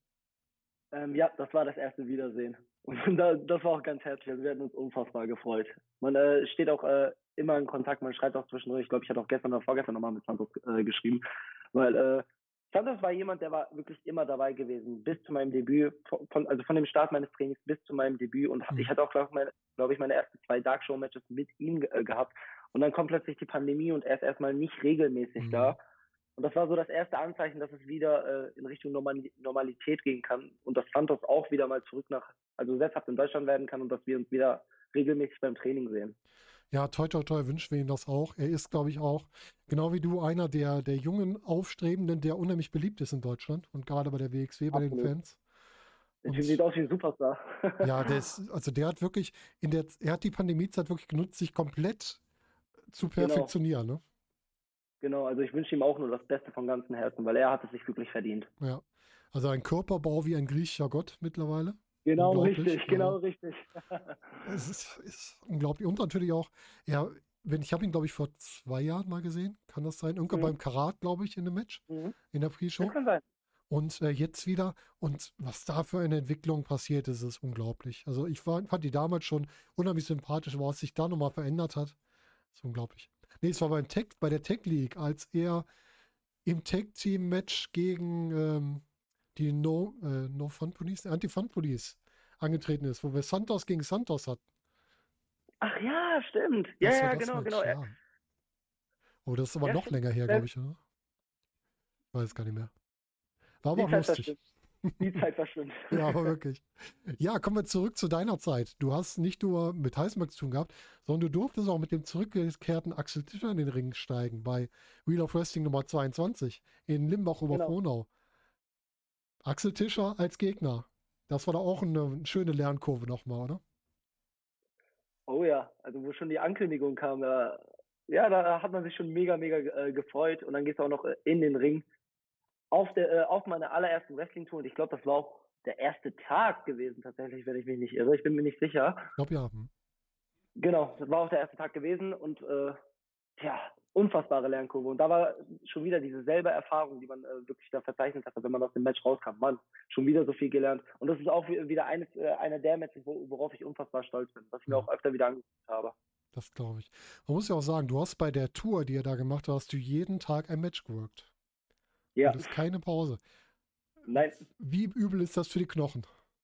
Speaker 2: Ähm, ja, das war das erste Wiedersehen. Und da, das war auch ganz herzlich. Also wir hatten uns unfassbar gefreut. Man äh, steht auch äh, immer in Kontakt, man schreibt auch zwischendurch. Ich glaube, ich hatte auch gestern oder vorgestern nochmal mit Santos äh, geschrieben. Weil äh, Santos war jemand, der war wirklich immer dabei gewesen, bis zu meinem Debüt, von, also von dem Start meines Trainings bis zu meinem Debüt. Und
Speaker 1: Hm.
Speaker 2: ich hatte auch, glaube mein, glaub ich, meine ersten zwei Dark Show Matches mit ihm äh, gehabt. Und dann kommt plötzlich die Pandemie und er ist erstmal nicht regelmäßig
Speaker 1: Hm.
Speaker 2: da. Und das war so das erste Anzeichen, dass es wieder äh, in Richtung Normalität gehen kann und dass Santos auch wieder mal zurück nach, also sesshaft in Deutschland werden kann und dass wir uns wieder regelmäßig beim Training sehen.
Speaker 1: Ja, toi, toi, toi, wünschen wir ihm das auch. Er ist, glaube ich, auch, genau wie du, einer der, der jungen Aufstrebenden, der unheimlich beliebt ist in Deutschland und gerade bei der W X W, bei den
Speaker 2: Absolut.
Speaker 1: Fans.
Speaker 2: Der Typ
Speaker 1: Und
Speaker 2: sieht aus wie ein Superstar.
Speaker 1: ja, der ist, also der hat wirklich, in der, er hat die Pandemiezeit wirklich genutzt, sich komplett zu
Speaker 2: Genau,
Speaker 1: perfektionieren, ne?
Speaker 2: genau. Also ich wünsche ihm auch nur das Beste von ganzem Herzen, weil er hat es sich wirklich verdient.
Speaker 1: Ja. Also ein Körperbau wie ein griechischer Gott mittlerweile.
Speaker 2: Genau
Speaker 1: Unglaublich.
Speaker 2: richtig,
Speaker 1: Also
Speaker 2: genau richtig.
Speaker 1: es ist, ist unglaublich. Und natürlich auch, ja, wenn ich habe ihn, glaube ich, vor zwei Jahren mal gesehen. Kann das sein? Irgendwann
Speaker 2: mhm.
Speaker 1: beim Karat, glaube ich, in einem Match,
Speaker 2: Mhm.
Speaker 1: in der
Speaker 2: Das
Speaker 1: Pre-Show.
Speaker 2: kann sein.
Speaker 1: Und äh, jetzt wieder. Und was da für eine Entwicklung passiert ist, ist unglaublich. Also ich war, fand die damals schon unheimlich sympathisch, aber was sich da nochmal verändert hat, ist unglaublich. Nee, es war beim Tech, bei der Tech League, als er im Tag-Team-Match gegen ähm, die No, äh, No Fun Police, Anti-Fun Police angetreten ist, wo wir Santos gegen Santos hatten.
Speaker 2: Ach ja, stimmt. Ja,
Speaker 1: Das war
Speaker 2: ja,
Speaker 1: das
Speaker 2: genau, genau.
Speaker 1: Match,
Speaker 2: Ja,
Speaker 1: ja. Oh, das ist aber
Speaker 2: ja
Speaker 1: noch
Speaker 2: stimmt.
Speaker 1: länger her, glaube ich, oder? Weiß gar nicht mehr. War aber
Speaker 2: Die
Speaker 1: auch
Speaker 2: Zeit
Speaker 1: lustig.
Speaker 2: verschwimmt. Die Zeit verschwimmt.
Speaker 1: Ja, aber wirklich. Ja, kommen wir zurück zu deiner Zeit. Du hast nicht nur mit Heisenberg zu tun gehabt, sondern du durftest auch mit dem zurückgekehrten Axel Tischer in den Ring steigen bei Wheel of Wrestling Nummer zweiundzwanzig in
Speaker 2: Genau.
Speaker 1: Limbach-Oberfrohnau. Axel Tischer als Gegner. Das war da auch eine, eine schöne Lernkurve nochmal, oder?
Speaker 2: Oh ja, also wo schon die Ankündigung kam, da, ja, da hat man sich schon mega, mega äh, gefreut und dann geht es auch noch äh, in den Ring auf der äh, auf meiner allerersten Wrestling-Tour und ich glaube, das war auch der erste Tag gewesen tatsächlich, wenn ich mich nicht irre. Ich bin mir nicht sicher.
Speaker 1: Ich glaube, ja. Hm.
Speaker 2: Genau, das war auch der erste Tag gewesen und äh, ja, unfassbare Lernkurve. Und da war schon wieder diese selbe Erfahrung, die man äh, wirklich da verzeichnet hatte, wenn man aus dem Match rauskam. Mann, schon wieder so viel gelernt. Und das ist auch wieder eines, äh, einer der Matches, wo, worauf ich unfassbar stolz bin, was ich mir
Speaker 1: Ja,
Speaker 2: auch öfter wieder angeguckt habe.
Speaker 1: das glaube ich. Man muss ja auch sagen, du hast bei der Tour, die ihr da gemacht hast, hast du jeden Tag ein Match geworkt.
Speaker 2: Ja,
Speaker 1: Und es ist keine Pause.
Speaker 2: nein,
Speaker 1: Wie übel ist das für die Knochen?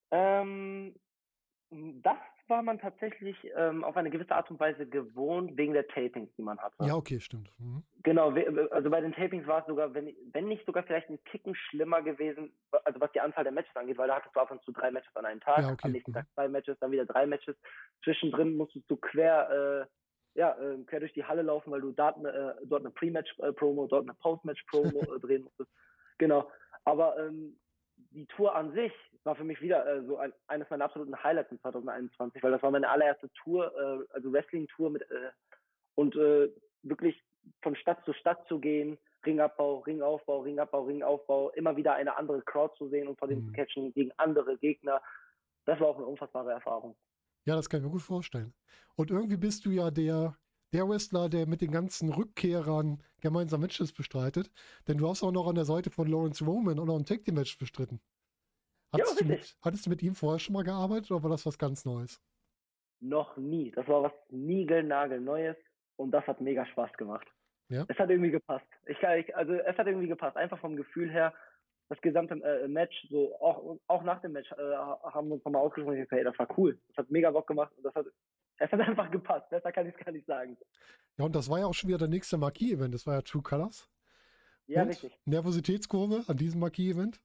Speaker 2: Ähm, das war man tatsächlich ähm, auf eine gewisse Art und Weise gewohnt, wegen der Tapings, die man hatte.
Speaker 1: Ja, okay, stimmt. Mhm.
Speaker 2: Genau, we- also bei den Tapings war es sogar, wenn, wenn nicht sogar vielleicht ein Ticken schlimmer gewesen, also was die Anzahl der Matches angeht, weil da hattest du ab und zu drei Matches an einem
Speaker 1: Ja,
Speaker 2: Tag, am
Speaker 1: okay.
Speaker 2: nächsten
Speaker 1: Mhm.
Speaker 2: Tag zwei Matches, dann wieder drei Matches. Zwischendrin musstest du quer, äh, ja, äh, quer durch die Halle laufen, weil du dort, äh, dort eine Pre-Match-Promo, dort eine Post-Match-Promo äh, drehen musstest. Genau. Aber ähm, die Tour an sich war für mich wieder äh, so ein, eines meiner absoluten Highlights in zwanzig einundzwanzig, weil das war meine allererste Tour, äh, also Wrestling-Tour mit äh, und äh, wirklich von Stadt zu Stadt zu gehen, Ringabbau, Ringaufbau, Ringabbau, Ringaufbau, immer wieder eine andere Crowd zu sehen und vor denen zu
Speaker 1: Mhm.
Speaker 2: catchen gegen andere Gegner. Das war auch eine unfassbare Erfahrung.
Speaker 1: Ja, das kann ich mir gut vorstellen. Und irgendwie bist du ja der, der Wrestler, der mit den ganzen Rückkehrern gemeinsam Matches bestreitet. Denn du hast auch noch an der Seite von Lawrence Roman auch noch ein Tag Team Match bestritten.
Speaker 2: Ja,
Speaker 1: Hattest du
Speaker 2: richtig.
Speaker 1: mit, hattest du mit ihm vorher schon mal gearbeitet oder war das was ganz Neues?
Speaker 2: Noch nie. Das war was niegelnagelneues und das hat mega Spaß gemacht.
Speaker 1: Ja?
Speaker 2: Es hat irgendwie gepasst. Ich, ich, also es hat irgendwie gepasst. Einfach vom Gefühl her, das gesamte äh, Match, so auch, auch nach dem Match äh, haben wir uns nochmal ausgesprochen, hey, das war cool. Das hat mega Bock gemacht und das hat, es hat einfach gepasst. Besser kann ich es gar nicht sagen.
Speaker 1: Ja, und das war ja auch schon wieder der nächste Marquis-Event. Das war ja True Colors.
Speaker 2: Ja,
Speaker 1: Und
Speaker 2: richtig.
Speaker 1: Nervositätskurve an diesem Marquis-Event?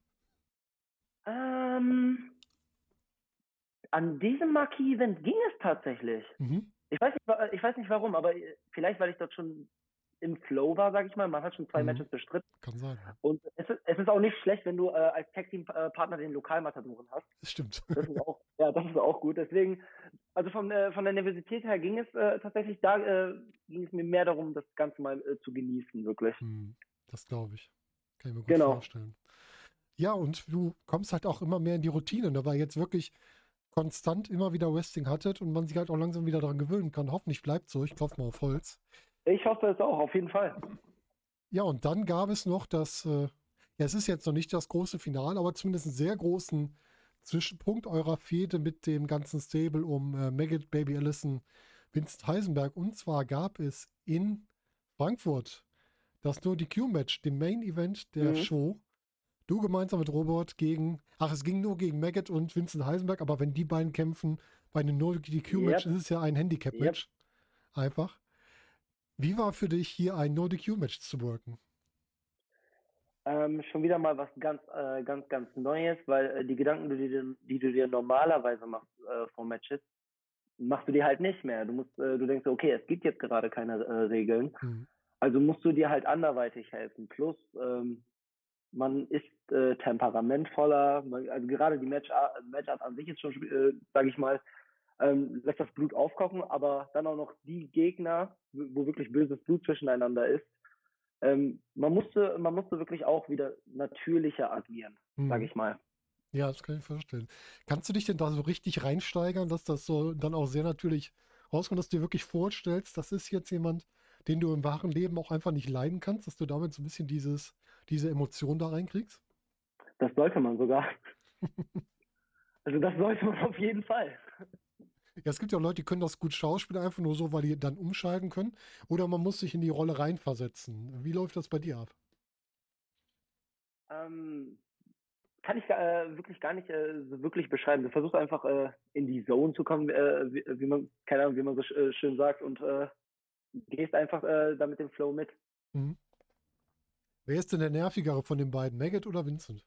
Speaker 2: Ähm, an diesem Marquis-Event ging es tatsächlich.
Speaker 1: Mhm.
Speaker 2: Ich weiß, nicht, ich weiß nicht warum, aber vielleicht, weil ich dort schon im Flow war, sag ich mal. Man hat schon zwei
Speaker 1: Mhm.
Speaker 2: Matches bestritten.
Speaker 1: Kann sein. Ja.
Speaker 2: Und es ist, es ist auch nicht schlecht, wenn du äh, als Tag-Team-Partner den Lokalmatadoren hast.
Speaker 1: Das stimmt.
Speaker 2: Das ist auch, ja, das ist auch gut. Deswegen, also von, äh, von der Nervosität her ging es äh, tatsächlich, da äh, ging es mir mehr darum, das Ganze mal äh, zu genießen, wirklich.
Speaker 1: Hm, das glaube ich. Kann ich mir gut
Speaker 2: Genau.
Speaker 1: vorstellen. Ja, und du kommst halt auch immer mehr in die Routine, ne, weil jetzt wirklich konstant immer wieder Wrestling hattet und man sich halt auch langsam wieder daran gewöhnen kann. Hoffentlich bleibt so. Ich klopfe mal auf Holz.
Speaker 2: Ich hoffe es auch, auf jeden Fall.
Speaker 1: Ja, und dann gab es noch das, äh, ja, es ist jetzt noch nicht das große Finale, aber zumindest einen sehr großen Zwischenpunkt eurer Fehde mit dem ganzen Stable um äh, Maggot, Baby Allison, Vincent Heisenberg. Und zwar gab es in Frankfurt das No D Q-Match, dem Main Event der
Speaker 2: Mhm.
Speaker 1: Show. Du gemeinsam mit Robert gegen, ach, es ging nur gegen Maggot und Vincent Heisenberg, aber wenn die beiden kämpfen bei einem No D Q-Match,
Speaker 2: Yep.
Speaker 1: ist es ja ein
Speaker 2: Yep.
Speaker 1: Handicap-Match. Einfach. Wie war für dich hier ein No D Q-Match zu worken?
Speaker 2: Ähm, schon wieder mal was ganz, äh, ganz, ganz Neues, weil äh, die Gedanken, die, du- die du dir normalerweise machst äh, vor Matches, machst du dir halt nicht mehr. Du musst, äh, du denkst, okay, es gibt jetzt gerade keine äh, Regeln,
Speaker 1: Hm.
Speaker 2: also musst du dir halt anderweitig helfen. Plus, ähm, man ist äh, temperamentvoller, man, also gerade die Matchart, Matchart an sich ist schon, äh, sage ich mal, ähm, lässt das Blut aufkochen, aber dann auch noch die Gegner, wo wirklich böses Blut zwischeneinander ist. Ähm, man musste, man musste wirklich auch wieder natürlicher agieren, sage
Speaker 1: Hm.
Speaker 2: ich mal.
Speaker 1: Ja, das kann ich mir vorstellen. Kannst du dich denn da so richtig reinsteigern, dass das so dann auch sehr natürlich rauskommt, dass du dir wirklich vorstellst, das ist jetzt jemand, den du im wahren Leben auch einfach nicht leiden kannst, dass du damit so ein bisschen dieses, diese Emotion da reinkriegst?
Speaker 2: Das sollte man sogar. Also das sollte man auf jeden Fall.
Speaker 1: Ja, es gibt ja Leute, die können das gut schauspielen, einfach nur so, weil die dann umschalten können. Oder man muss sich in die Rolle reinversetzen. Wie läuft das bei dir ab?
Speaker 2: Ähm, kann ich äh, wirklich gar nicht äh, so wirklich beschreiben. Du versuchst einfach äh, in die Zone zu kommen, äh, wie, wie man, keine Ahnung, wie man so sch äh, schön sagt, und äh, gehst einfach äh, da mit dem Flow mit.
Speaker 1: Mhm. Wer ist denn der nervigere von den beiden, Maggot oder Vincent?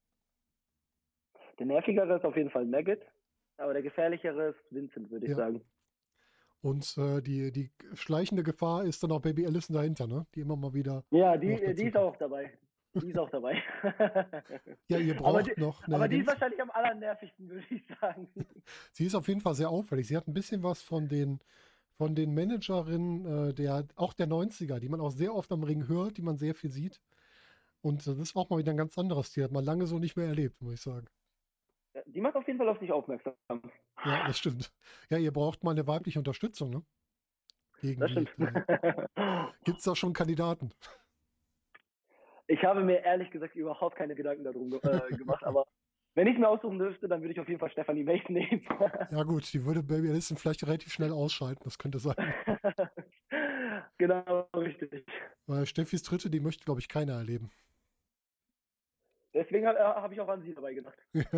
Speaker 2: Der nervigere ist auf jeden Fall Maggot, aber der gefährlichere ist Vincent, würde ich
Speaker 1: Ja.
Speaker 2: sagen.
Speaker 1: Und äh, die, die schleichende Gefahr ist dann auch Baby Allison dahinter, ne? Die immer mal wieder
Speaker 2: Ja, die,
Speaker 1: noch
Speaker 2: äh, die
Speaker 1: dazu
Speaker 2: ist
Speaker 1: kommt.
Speaker 2: auch dabei. Die ist auch dabei.
Speaker 1: Ja, ihr
Speaker 2: aber, die,
Speaker 1: braucht noch eine
Speaker 2: aber die ist
Speaker 1: Ergänzung.
Speaker 2: wahrscheinlich am allernervigsten, würde ich sagen.
Speaker 1: Sie ist auf jeden Fall sehr auffällig. Sie hat ein bisschen was von den, von den Managerinnen äh, der, auch der neunziger, die man auch sehr oft am Ring hört, die man sehr viel sieht. Und das ist auch mal wieder ein ganz anderes Tier. Hat man lange so nicht mehr erlebt, muss ich sagen.
Speaker 2: Die macht auf jeden Fall auf sich aufmerksam.
Speaker 1: Ja, das stimmt. Ja, ihr braucht mal eine weibliche Unterstützung, ne? Gegen
Speaker 2: Das
Speaker 1: die
Speaker 2: stimmt.
Speaker 1: drei. Gibt es da schon Kandidaten?
Speaker 2: Ich habe mir ehrlich gesagt überhaupt keine Gedanken darum äh, gemacht, aber wenn ich es mir aussuchen dürfte, dann würde ich auf jeden Fall Stephanie Mason nehmen.
Speaker 1: Ja gut, die würde Baby Allison vielleicht relativ schnell ausschalten, das könnte sein.
Speaker 2: Genau, richtig.
Speaker 1: Weil Steffis Dritte, die möchte, glaube ich, keiner erleben.
Speaker 2: Deswegen äh, habe ich auch an sie dabei gedacht.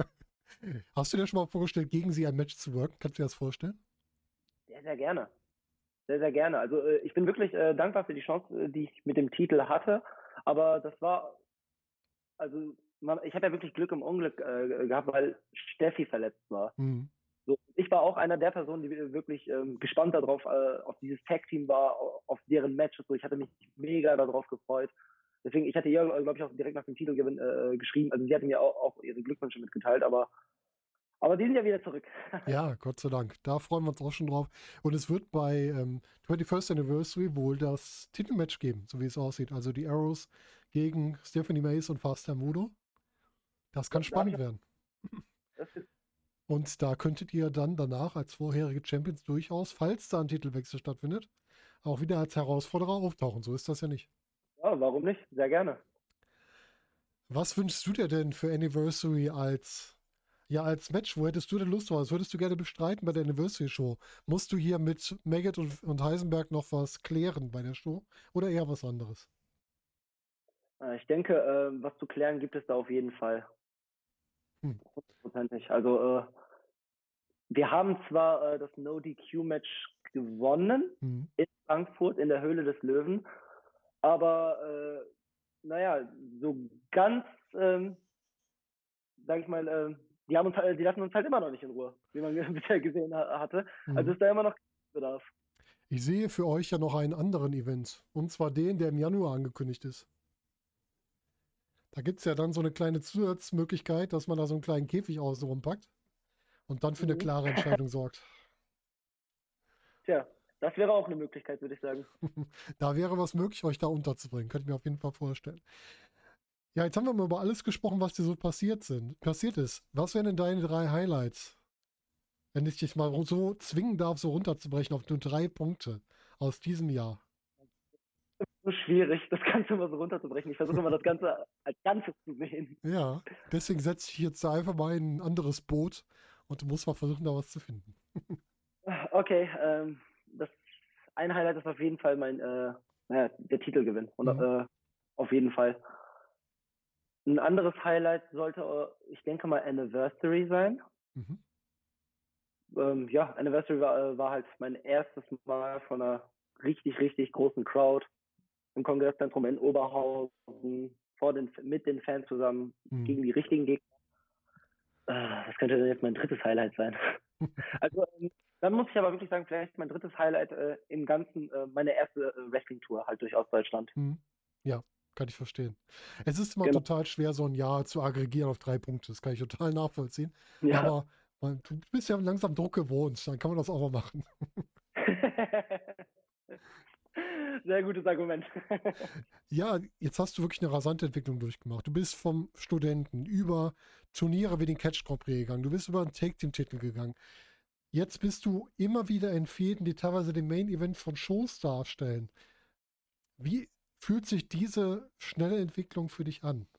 Speaker 1: Hast du dir schon mal vorgestellt, gegen sie ein Match zu worken? Kannst du dir das vorstellen?
Speaker 2: Sehr, sehr gerne. Sehr, sehr gerne. Also äh, ich bin wirklich äh, dankbar für die Chance, äh, die ich mit dem Titel hatte. Aber das war, also man, ich habe ja wirklich Glück im Unglück äh, gehabt, weil Steffi verletzt war.
Speaker 1: Mhm.
Speaker 2: So, ich war auch einer der Personen, die wirklich ähm, gespannt darauf, äh, auf dieses Tag-Team war, auf deren Matches. So, ich hatte mich mega darauf gefreut. Deswegen, ich hatte ihr, glaube ich, auch direkt nach dem Titelgewinn äh, geschrieben. Also sie hatte mir auch, auch ihre Glückwünsche mitgeteilt, aber, aber die sind ja wieder zurück.
Speaker 1: Ja, Gott sei Dank. Da freuen wir uns auch schon drauf. Und es wird bei ähm, twenty-first Anniversary wohl das Titelmatch geben, so wie es aussieht. Also die Arrows gegen Stephanie Mace und Fast Mudo. Das kann
Speaker 2: Da, da hab ich
Speaker 1: spannend
Speaker 2: auch,
Speaker 1: werden.
Speaker 2: das ist,
Speaker 1: Und da könntet ihr dann danach als vorherige Champions durchaus, falls da ein Titelwechsel stattfindet, auch wieder als Herausforderer auftauchen. So ist das ja nicht.
Speaker 2: ja, warum nicht? Sehr gerne.
Speaker 1: Was wünschst du dir denn für Anniversary als, ja, als Match? Wo hättest du denn Lust drauf? Was würdest du gerne bestreiten bei der Anniversary Show? Musst du hier mit Maggot und, und Heisenberg noch was klären bei der Show? Oder eher was anderes?
Speaker 2: Äh, ich denke, äh, was zu klären gibt es da auf jeden Fall.
Speaker 1: Hm.
Speaker 2: Hundertprozentig. Also, äh, wir haben zwar äh, das No-D Q-Match gewonnen
Speaker 1: Hm.
Speaker 2: in Frankfurt in der Höhle des Löwen, aber äh, naja, so ganz, ähm, sag ich mal, äh, die, haben uns, halt- die lassen uns halt immer noch nicht in Ruhe, wie man bisher gesehen ha hatte. Also
Speaker 1: Hm.
Speaker 2: ist da immer noch Bedarf.
Speaker 1: Ich sehe für euch ja noch einen anderen Event. Und zwar den, der im Januar angekündigt ist. Da gibt es ja dann so eine kleine Zusatzmöglichkeit, dass man da so einen kleinen Käfig außenrum packt und dann für eine
Speaker 2: Mhm.
Speaker 1: klare Entscheidung sorgt.
Speaker 2: Tja, das wäre auch eine Möglichkeit, würde ich sagen.
Speaker 1: Da wäre was möglich, euch da unterzubringen. Könnte ich mir auf jeden Fall vorstellen. Ja, jetzt haben wir mal über alles gesprochen, was dir so passiert sind, passiert ist. Was wären denn deine drei Highlights? Wenn ich dich mal so zwingen darf, so runterzubrechen auf nur drei Punkte aus diesem Jahr.
Speaker 2: So schwierig, das Ganze mal so runterzubrechen. Ich versuche immer das Ganze als Ganzes zu sehen.
Speaker 1: Ja, deswegen setze ich jetzt da einfach mal in ein anderes Boot und du musst mal versuchen, da was zu finden.
Speaker 2: Okay, ähm, das ein Highlight ist auf jeden Fall mein, äh, naja, der Titelgewinn. Und
Speaker 1: Mhm.
Speaker 2: äh, auf jeden Fall. Ein anderes Highlight sollte, äh, ich denke mal, Anniversary sein.
Speaker 1: Mhm.
Speaker 2: Ähm, ja, Anniversary war, äh, war halt mein erstes Mal von einer richtig, richtig großen Crowd im Kongresszentrum in Oberhausen, vor den, mit den Fans zusammen,
Speaker 1: Mhm.
Speaker 2: gegen die richtigen Gegner. Äh, das könnte dann jetzt mein drittes Highlight sein. Also, ähm, dann muss ich aber wirklich sagen, vielleicht mein drittes Highlight äh, im Ganzen, äh, meine erste äh, Wrestling-Tour halt durch Ostdeutschland.
Speaker 1: Mhm. Ja, kann ich verstehen. Es ist immer
Speaker 2: Genau.
Speaker 1: total schwer, so ein Jahr zu aggregieren auf drei Punkte. Das kann ich total nachvollziehen.
Speaker 2: Ja.
Speaker 1: Aber man, du bist ja langsam Druck gewohnt, dann kann man das auch mal machen.
Speaker 2: Sehr gutes Argument.
Speaker 1: Ja, jetzt hast du wirklich eine rasante Entwicklung durchgemacht. Du bist vom Studenten über Turniere wie den Catch Grand Prix gegangen. Du bist über einen Take-Team-Titel gegangen. Jetzt bist du immer wieder in Fäden, die teilweise den Main-Event von Shows darstellen. Wie fühlt sich diese schnelle Entwicklung für dich an?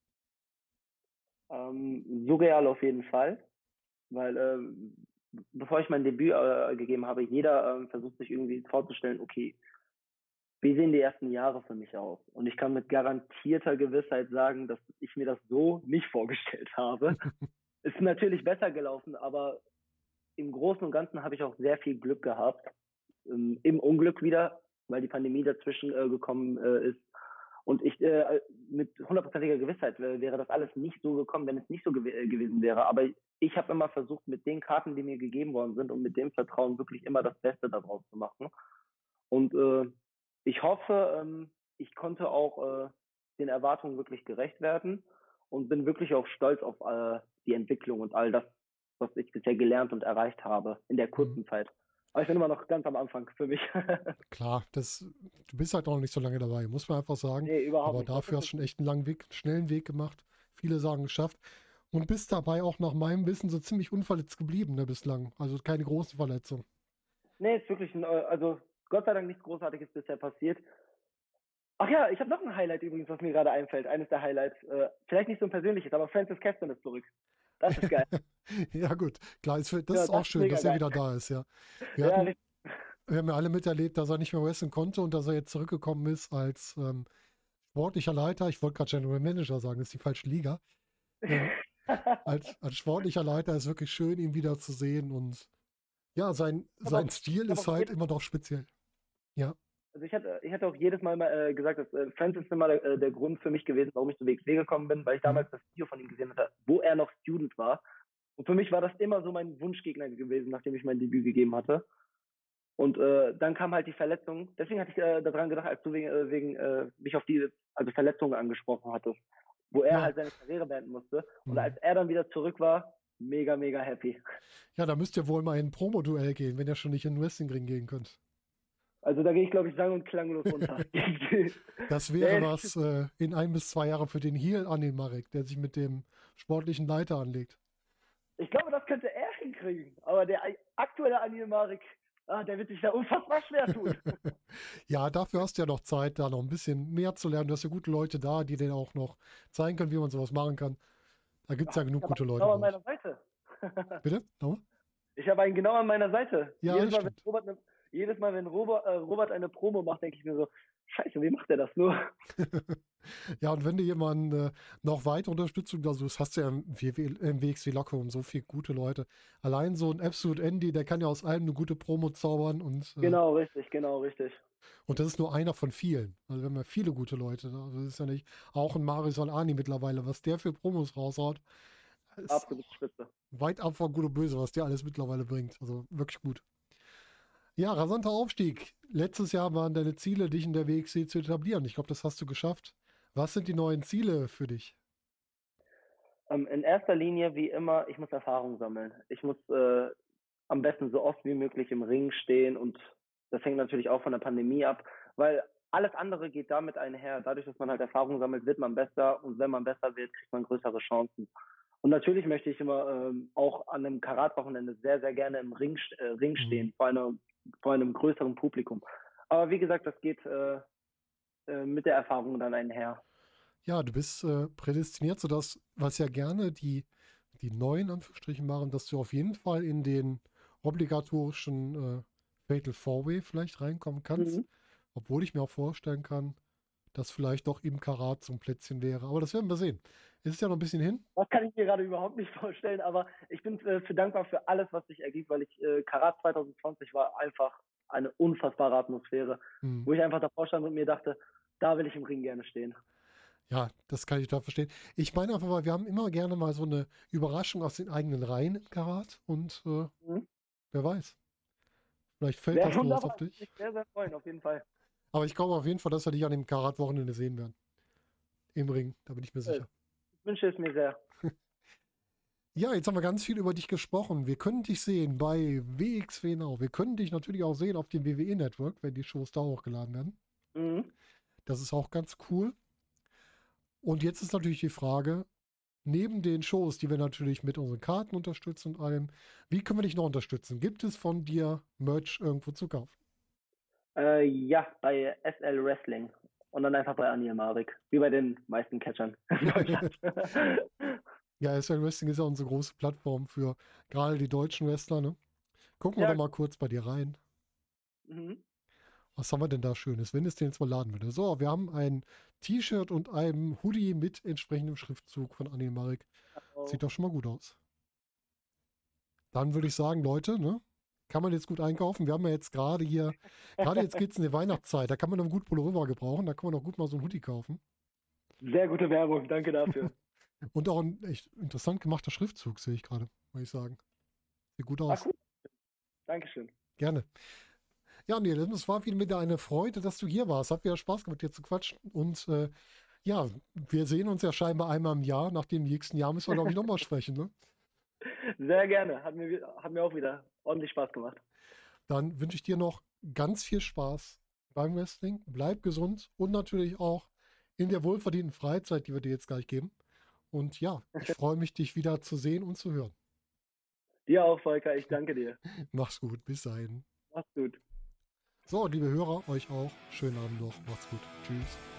Speaker 2: ähm, surreal auf jeden Fall, weil ähm, bevor ich mein Debüt äh, gegeben habe, jeder ähm, versucht sich irgendwie vorzustellen, okay, wie sehen die ersten Jahre für mich aus? Und ich kann mit garantierter Gewissheit sagen, dass ich mir das so nicht vorgestellt habe. Ist natürlich besser gelaufen, aber im Großen und Ganzen habe ich auch sehr viel Glück gehabt. Ähm, Im Unglück wieder, weil die Pandemie dazwischen äh, gekommen äh, ist. Und ich äh, mit hundertprozentiger Gewissheit äh, wäre das alles nicht so gekommen, wenn es nicht so gew äh, gewesen wäre. Aber ich habe immer versucht, mit den Karten, die mir gegeben worden sind und mit dem Vertrauen wirklich immer das Beste daraus zu machen. Und äh, ich hoffe, ähm, ich konnte auch äh, den Erwartungen wirklich gerecht werden und bin wirklich auch stolz auf äh, die Entwicklung und all das, was ich bisher gelernt und erreicht habe in der
Speaker 1: Mhm.
Speaker 2: kurzen Zeit. Aber ich bin immer noch ganz am Anfang für mich.
Speaker 1: Klar, das, du bist halt auch noch nicht so lange dabei, muss man einfach sagen.
Speaker 2: Nee, überhaupt
Speaker 1: Aber
Speaker 2: nicht. Das
Speaker 1: dafür
Speaker 2: ist
Speaker 1: hast
Speaker 2: es
Speaker 1: du schon
Speaker 2: nicht.
Speaker 1: echt einen langen Weg, einen schnellen Weg gemacht. Viele sagen geschafft. Und bist dabei auch nach meinem Wissen so ziemlich unverletzt geblieben, ne, bislang. Also keine großen Verletzungen.
Speaker 2: Nee, ist wirklich, ein, äh, also Gott sei Dank nichts Großartiges bisher passiert. Ach ja, ich habe noch ein Highlight übrigens, was mir gerade einfällt. Eines der Highlights. Äh, vielleicht nicht so ein persönliches, aber Francis Caston ist zurück. Das ist geil.
Speaker 1: Ja, gut. Klar, ist, das
Speaker 2: Ja,
Speaker 1: ist auch
Speaker 2: das ist
Speaker 1: schön,
Speaker 2: mega
Speaker 1: dass er
Speaker 2: geil.
Speaker 1: wieder da ist, ja. Wir
Speaker 2: Ja,
Speaker 1: hatten,
Speaker 2: richtig.
Speaker 1: wir haben ja alle miterlebt, dass er nicht mehr wrestlen konnte und dass er jetzt zurückgekommen ist als ähm, sportlicher Leiter. Ich wollte gerade General Manager sagen, das ist die falsche Liga. Ähm, als, als sportlicher Leiter ist wirklich schön, ihn wieder zu sehen. Und ja, sein,
Speaker 2: Ich hab
Speaker 1: sein
Speaker 2: auch,
Speaker 1: Stil
Speaker 2: ich hab
Speaker 1: ist
Speaker 2: auch
Speaker 1: halt
Speaker 2: jedes,
Speaker 1: immer noch speziell. Ja.
Speaker 2: also ich hatte, ich hatte auch jedes Mal mal, äh, gesagt, dass äh, Francis immer der, äh, der Grund für mich gewesen, warum ich zu W X W gekommen bin, weil ich
Speaker 1: Mhm.
Speaker 2: damals das Video von ihm gesehen hatte, wo er noch Student war. Und für mich war das immer so mein Wunschgegner gewesen, nachdem ich mein Debüt gegeben hatte. Und äh, dann kam halt die Verletzung. Deswegen hatte ich äh, daran gedacht, als du wegen, äh, wegen äh, mich auf die also Verletzungen angesprochen hattest, wo er
Speaker 1: Ja.
Speaker 2: halt seine Karriere beenden musste. Und
Speaker 1: Mhm.
Speaker 2: als er dann wieder zurück war, mega, mega happy.
Speaker 1: Ja, da müsst ihr wohl mal in ein Promo-Duell gehen, wenn ihr schon nicht in den Wrestling-Ring gehen könnt.
Speaker 2: Also da gehe ich, glaube ich, sang- und klanglos runter.
Speaker 1: Das wäre
Speaker 2: Der,
Speaker 1: was äh, in ein bis zwei Jahre für den Heel Anil Marek, der sich mit dem sportlichen Leiter anlegt.
Speaker 2: ich glaube, das könnte er hinkriegen. Aber der aktuelle Anil Marek, ah, der wird sich da unfassbar schwer tun.
Speaker 1: Ja, dafür hast du ja noch Zeit, da noch ein bisschen mehr zu lernen. Du hast ja gute Leute da, die dir auch noch zeigen können, wie man sowas machen kann. Da gibt es ja
Speaker 2: Ach,
Speaker 1: genug
Speaker 2: ich habe
Speaker 1: gute
Speaker 2: einen
Speaker 1: Leute
Speaker 2: genau
Speaker 1: bei
Speaker 2: an
Speaker 1: euch.
Speaker 2: meiner Seite.
Speaker 1: Bitte? Nochmal?
Speaker 2: Ich habe einen genau an meiner Seite.
Speaker 1: Ja,
Speaker 2: Jedes
Speaker 1: das
Speaker 2: Mal, wenn
Speaker 1: stimmt.
Speaker 2: Robert, ne, jedes Mal, wenn Robert, äh, Robert eine Promo macht, denke ich mir so, scheiße, wie macht der das nur?
Speaker 1: Ja, und wenn du jemanden äh, noch weitere Unterstützung da suchst, hast du ja im, W W, im W X W Locker und so viele gute Leute. Allein so ein Absolute Andy, der kann ja aus allem eine gute Promo zaubern und, äh,
Speaker 2: Genau, richtig, genau, richtig.
Speaker 1: und das ist nur einer von vielen. Also wir haben ja viele gute Leute da. Also das ist ja nicht, auch ein Mario Solani mittlerweile, was der für Promos raushaut, ist
Speaker 2: Absolut spitze.
Speaker 1: weit ab von Gut und Böse, was der alles mittlerweile bringt. Also wirklich gut. Ja, rasanter Aufstieg. Letztes Jahr waren deine Ziele, dich in der W X W zu etablieren. Ich glaube, das hast du geschafft. Was sind die neuen Ziele für dich?
Speaker 2: Ähm, in erster Linie, wie immer, ich muss Erfahrung sammeln. Ich muss äh, am besten so oft wie möglich im Ring stehen und das hängt natürlich auch von der Pandemie ab, weil alles andere geht damit einher. Dadurch, dass man halt Erfahrung sammelt, wird man besser und wenn man besser wird, kriegt man größere Chancen. Und natürlich möchte ich immer ähm, auch an einem Karat-Wochenende sehr, sehr gerne im Ring, äh, Ring
Speaker 1: Mhm.
Speaker 2: stehen, vor, einer, vor einem größeren Publikum. Aber wie gesagt, das geht äh, äh, mit der Erfahrung dann einher.
Speaker 1: Ja, du bist äh, prädestiniert, sodass, was ja gerne die, die neuen Anführungsstrichen machen, dass du auf jeden Fall in den obligatorischen äh, Fatal Four-Way vielleicht reinkommen kannst.
Speaker 2: Mhm.
Speaker 1: Obwohl ich mir auch vorstellen kann, dass vielleicht doch im Karat so ein Plätzchen wäre. Aber das werden wir sehen. Es ist ja noch ein bisschen hin.
Speaker 2: Das kann ich mir gerade überhaupt nicht vorstellen, aber ich bin äh, für dankbar für alles, was sich ergibt, weil ich äh, Karat zwanzig zwanzig war einfach eine unfassbare Atmosphäre,
Speaker 1: Hm.
Speaker 2: wo ich einfach davor stand und mir dachte, da will ich im Ring gerne stehen.
Speaker 1: Ja, das kann ich da verstehen. Ich meine einfach mal, wir haben immer gerne mal so eine Überraschung aus den eigenen Reihen im Karat und äh,
Speaker 2: Mhm.
Speaker 1: wer weiß, vielleicht fällt
Speaker 2: Wäre
Speaker 1: das los auf
Speaker 2: wunderbar, würde
Speaker 1: dich.
Speaker 2: mich sehr, sehr freuen, auf jeden Fall.
Speaker 1: Aber ich glaube auf jeden Fall, dass wir dich an dem Karat-Wochenende sehen werden. Im Ring, da bin ich mir
Speaker 2: Äh,
Speaker 1: sicher.
Speaker 2: Ich wünsche es mir sehr.
Speaker 1: Ja, jetzt haben wir ganz viel über dich gesprochen. Wir können dich sehen bei W X W Now. Wir können dich natürlich auch sehen auf dem W W E-Network, wenn die Shows da hochgeladen werden.
Speaker 2: Mhm.
Speaker 1: Das ist auch ganz cool. Und jetzt ist natürlich die Frage, neben den Shows, die wir natürlich mit unseren Karten unterstützen und allem, wie können wir dich noch unterstützen? Gibt es von dir Merch irgendwo zu kaufen?
Speaker 2: Äh, ja, bei S L Wrestling. Und dann einfach bei Anil Marek. Wie bei den meisten Catchern in Deutschland.
Speaker 1: Ja, S L Wrestling ist ja unsere große Plattform für gerade die deutschen Wrestler, ne? Gucken wir
Speaker 2: Ja.
Speaker 1: doch mal kurz bei dir rein.
Speaker 2: Mhm.
Speaker 1: Was haben wir denn da Schönes, wenn es den jetzt mal laden würde? So, wir haben ein T-Shirt und einen Hoodie mit entsprechendem Schriftzug von Anil Marek.
Speaker 2: Oh.
Speaker 1: Sieht doch schon mal gut aus. Dann würde ich sagen, Leute, ne? Kann man jetzt gut einkaufen. Wir haben ja jetzt gerade hier, gerade jetzt geht es in die Weihnachtszeit, da kann man noch gut Pullover gebrauchen, da kann man auch gut mal so ein Hoodie kaufen.
Speaker 2: Sehr gute Werbung, danke dafür.
Speaker 1: Und auch ein echt interessant gemachter Schriftzug, sehe ich gerade, muss ich sagen. Sieht gut
Speaker 2: Ah,
Speaker 1: aus.
Speaker 2: cool. Dankeschön.
Speaker 1: Gerne. Ja, Neil, es war wieder eine Freude, dass du hier warst. Hat wieder Spaß gemacht, dir zu quatschen. Und äh, ja, wir sehen uns ja scheinbar einmal im Jahr. Nach dem nächsten Jahr müssen wir, glaube ich, nochmal sprechen. Ne?
Speaker 2: Sehr gerne. Hat mir, hat mir auch wieder ordentlich Spaß gemacht.
Speaker 1: Dann wünsche ich dir noch ganz viel Spaß beim Wrestling. Bleib gesund und natürlich auch in der wohlverdienten Freizeit, die wir dir jetzt gleich geben. Und ja, ich freue mich, dich wieder zu sehen und zu hören.
Speaker 2: Dir auch, Volker. Ich danke dir.
Speaker 1: Mach's gut. Bis dahin.
Speaker 2: Mach's gut.
Speaker 1: So, liebe Hörer, euch auch. Schönen Abend noch. Macht's gut. Tschüss.